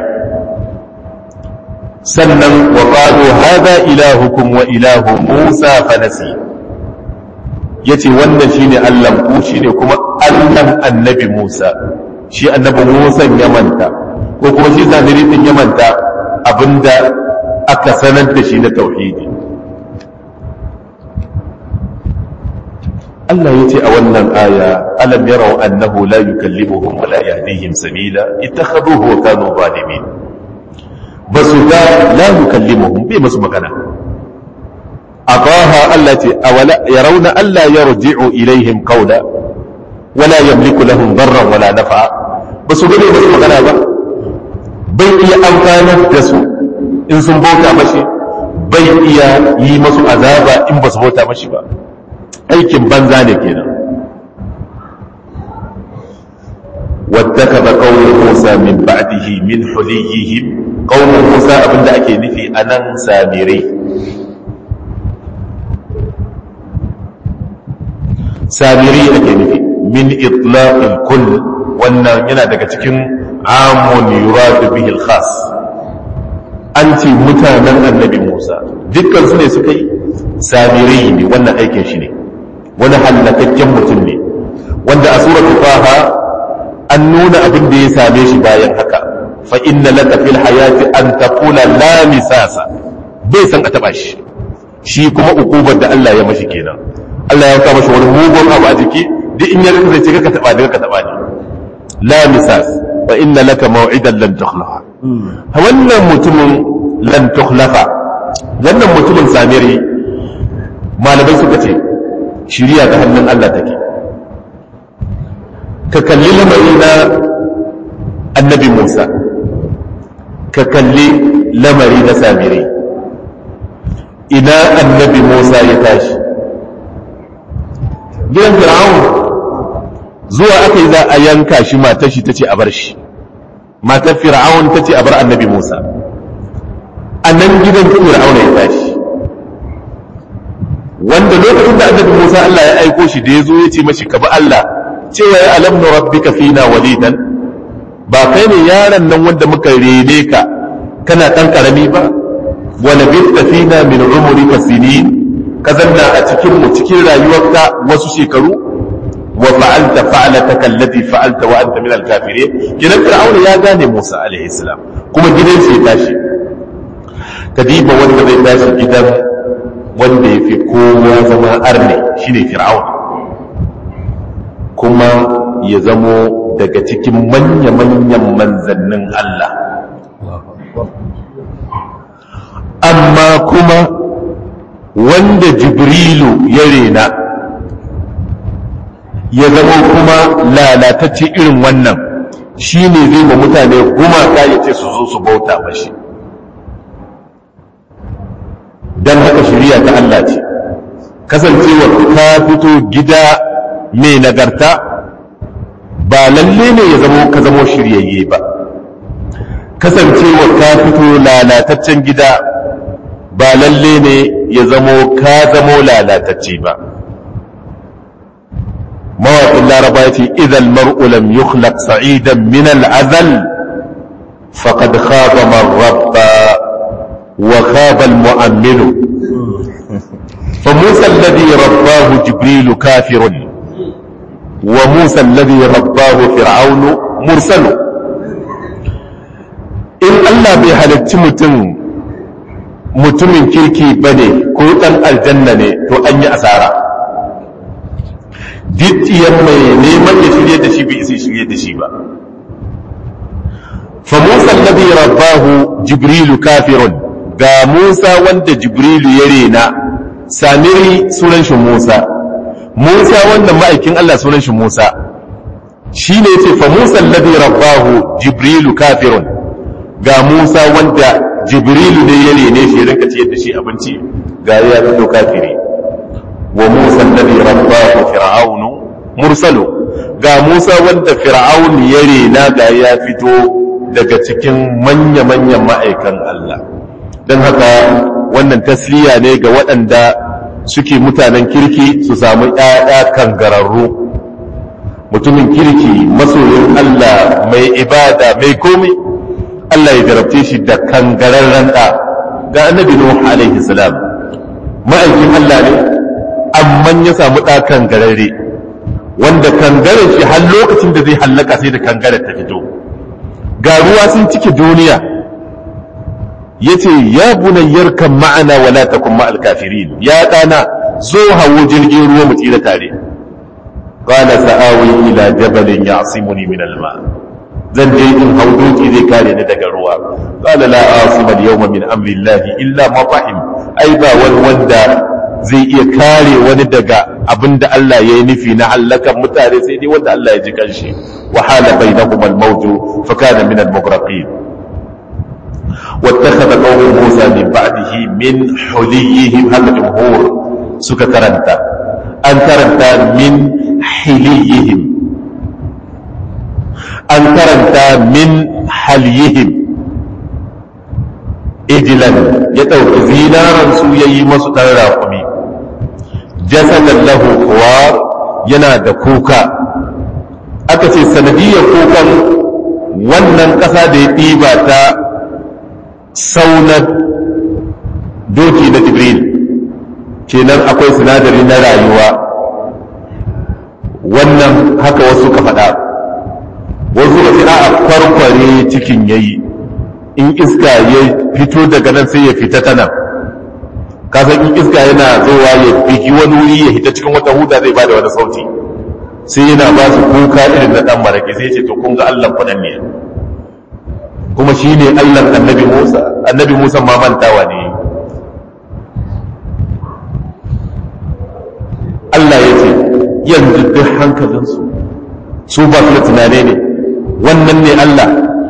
Sannan wa qalu hadha ilahukum wa ilahu Musa fanasi, yace wannan shine Allah ku shine kuma Allah annabi Musa. Shi annabi Musa ya manta, ko kuma shi Samiri din ya manta abinda aka sanar da shi na tauhidi. Allah ya ce a wannan aya alam yarau annahu la yukallimuhum wa la yahdihim sabila ittakhadhuhu wa kanu zalimin. basu ga la yukallimuhum bai masu magana. أطاها التي أولا يرون ألا يرجع إليهم قولا ولا يملك لهم ضرا ولا نفعا بس قولي بس مغانا با بي أمكانا دسو إن سنبوتا مشي بي يمسو عذابا إن بس بوتا مشي با أي كم بنزاني كينا واتخذ قوم موسى من بعده من حليهم قوم موسى أبن دعكي نفي أنا سامري samiri ake nufi min itlaqil kull wannan yana daga cikin amun yuradu bihi al-khas an ce mutanen annabi Musa dukkan su ne suka yi samiri ne wannan aikin shi ne wani halakakken mutum ne wanda a suratul faha an nuna abin da ya same shi bayan haka fa inna laka fil hayati an taqula la misasa bai san a taba shi kuma ukubar da Allah ya mashi kenan Allah ya kawo mashi wani mugun abu a jiki duk in ya rinka ce ka taba ne la misas fa inna laka maw'idan lan tukhlafa wannan mutumin lan tukhlafa wannan mutumin samiri malamai suka ce shiriya ta hannun Allah take ka kalli lamari na annabi Musa ka kalli lamari na samiri ina annabi Musa ya tashi gidan fir'aun zuwa aka yi za a yanka shi matar shi ta ce a bar shi matar fir'aun ta ce a bar annabi Musa a nan gidan fir'aun ya tashi wanda lokacin da annabi Musa Allah ya aiko shi da ya zo ya ce mashi ka bi Allah cewa ya alam rabbika fina walidan ba kai ne yaron nan wanda muka rene ka kana dan karami ba wa labitta fina min umrika sinin ka zanna a cikinmu cikin rayuwarka wasu shekaru wa fa'alta fa'alataka allati fa'alta wa anta min al-kafirin gidan fir'auna ya gane Musa alaihi salam kuma gidan shi ya tashi kadiba wanda zai tashi gidan wanda yafi kowa zama arne shine fir'auna kuma ya zamo daga cikin manya-manyan manzannin Allah amma kuma wanda Jibrilu ya rena ya zama kuma lalatacce irin wannan shi ne zai ma mutane gumaka ya ce su zo su bauta mashi don haka shari'a ta Allah ce kasancewa ka fito gida mai nagarta ba lalle ne ya zama ka zama shiryayye ba kasancewa ka fito lalataccen gida ba lalle ne ya zamo ka zamo lalatacce ba mawaƙin laraba ya ce idan mar'u lam yukhlaq sa'idan min al'azal faqad khaba man rabba wa khaba al-mu'ammilu fa musa alladhi rabbahu jibril kafirun wa musa alladhi rabbahu fir'aunu mursalu in Allah bai halarci mutumin kirki ba ne ko ɗan aljanna ne to an yi asara dittiyar mai neman ya shirye da shi bai isa shirye da shi ba fa musa alladhi rabbahu jibrilu kafirun ga musa wanda jibrilu ya rena samiri sunan shi musa wanda ma'aikin Allah sunan shi musa shine yace fa musa alladhi rabbahu jibrilu kafirun ga musa wanda jibrilu ne ya rene shi rinka ciyar da shi abinci ga ya fito kafiri wa musa alladhi rabbahu fir'aunu mursalu ga musa wanda fir'aun ya rena ga ya fito daga cikin manya-manyan ma'aikan Allah don haka wannan tasliya ne ga waɗanda suke mutanen kirki su samu ƴaƴa kangararru mutumin kirki masoyin Allah mai ibada mai komai Allah ya jarabce shi da kangararren ɗa ga annabi Nuh alaihi salam ma'aikin Allah ne amma ya samu ɗa kangararre wanda kangaren shi har lokacin da zai hallaka sai da kangarar ta fito ga ruwa sun cike duniya yace ya bunayyar kan ma'ana wala takun ma'al kafirin, ya dana zo hawo jirgin ruwa mu tsira tare. qala sa'awi ila jabalin ya'simuni min al-ma, zan je in hau doki zai kare ni daga ruwa. qala la asima al-yawma min amri llahi illa ma rahim, ai ba wani wanda zai iya kare wani daga abinda Allah ya yi nufi na hallakan mutane sai dai wanda Allah ya ji kanshi. wa hala bainahuma al-mawju fa kana min al-mughraqin. wattakhadha qawmu Musa min ba'dihi min huliyihim, haka jumhur suka karanta, an karanta min hiliyihim, an karanta min haliyihim. ijilan ya ɗauki zinaransu ya yi masu ɗan raƙumi, jasadan lahu kuwa yana da kuka. aka ce sanadiyar kukan wannan ƙasa da ya ɗiba ta saunar doki na jibril, kenan akwai sinadari na rayuwa. wannan haka wasu ka faɗa, wasu ka ce a kwarkware cikin yayi, in iska ya fito daga nan sai ya fita ta nan. kasan in iska yana zowa ya bigi wani wuri ya hita cikin wata huda zai bada wani sauti, sai yana ba su kuka irin na dan maraki, sai ce to kun ga Allah ku ne, kuma shine Allah annabi Musa. annabi Musa ma mantawa ne. Allah ya ce yanzu duk hankalinsu su ba su da tunane ne, wannan ne Allah.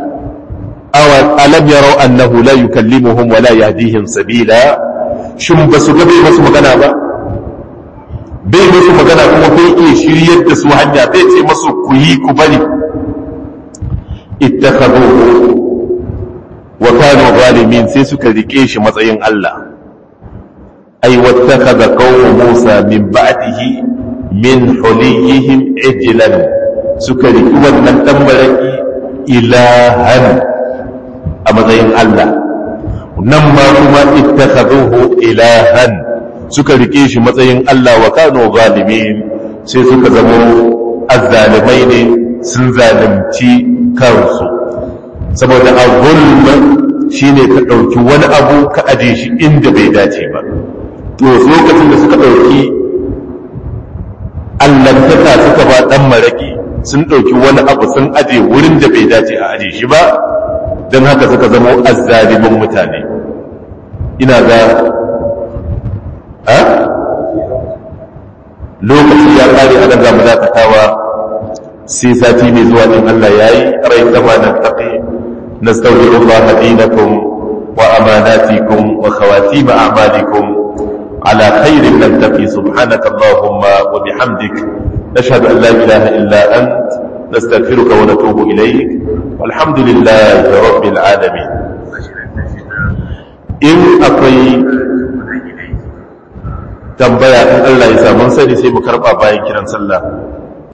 alam yarau annahu la yukallimuhum wa la yahdihim sabila, shin ba su ga bai masu magana ba, bai masu magana kuma bai iya shiryar da su hanya, bai ce masu ku yi ku bari. ittakhaduhu wa kanu zalimin, sai suka rike shi matsayin Allah. ay wattakhadha qawmu Musa min ba'dihi min huliyihim ijlan, suka riki wannan dan baraki ilahan a matsayin Allah. nan ma kuma ittakhaduhu ilahan, suka rike shi matsayin Allah. wa kanu zalimin, sai suka zama azzalimai ne, sun zalimci kansu. saboda az-zulm shine ka dauki wani abu ka aje shi inda bai dace ba. to lokacin da suka dauki allantaka suka ba dan maraki, sun dauki wani abu sun aje wurin da bai dace a aje shi ba, don haka suka zama azzalimin mutane. ina ga lokaci ya kare a nan zamu dakatawa, sai sati mai zuwa in Allah yayi rai kama nan taqi. nastawdi'ullah dinakum wa amanatikum wa khawatim a'malikum ala khairin naltaqi. subhanaka allahumma wa bihamdik nashhadu an la ilaha illa ant nastaghfiruka wa natubu ilayk. walhamdulillahi rabbil alamin. in akwai tambaya in Allah ya sa mun sani sai mu karba bayan kiran sallah.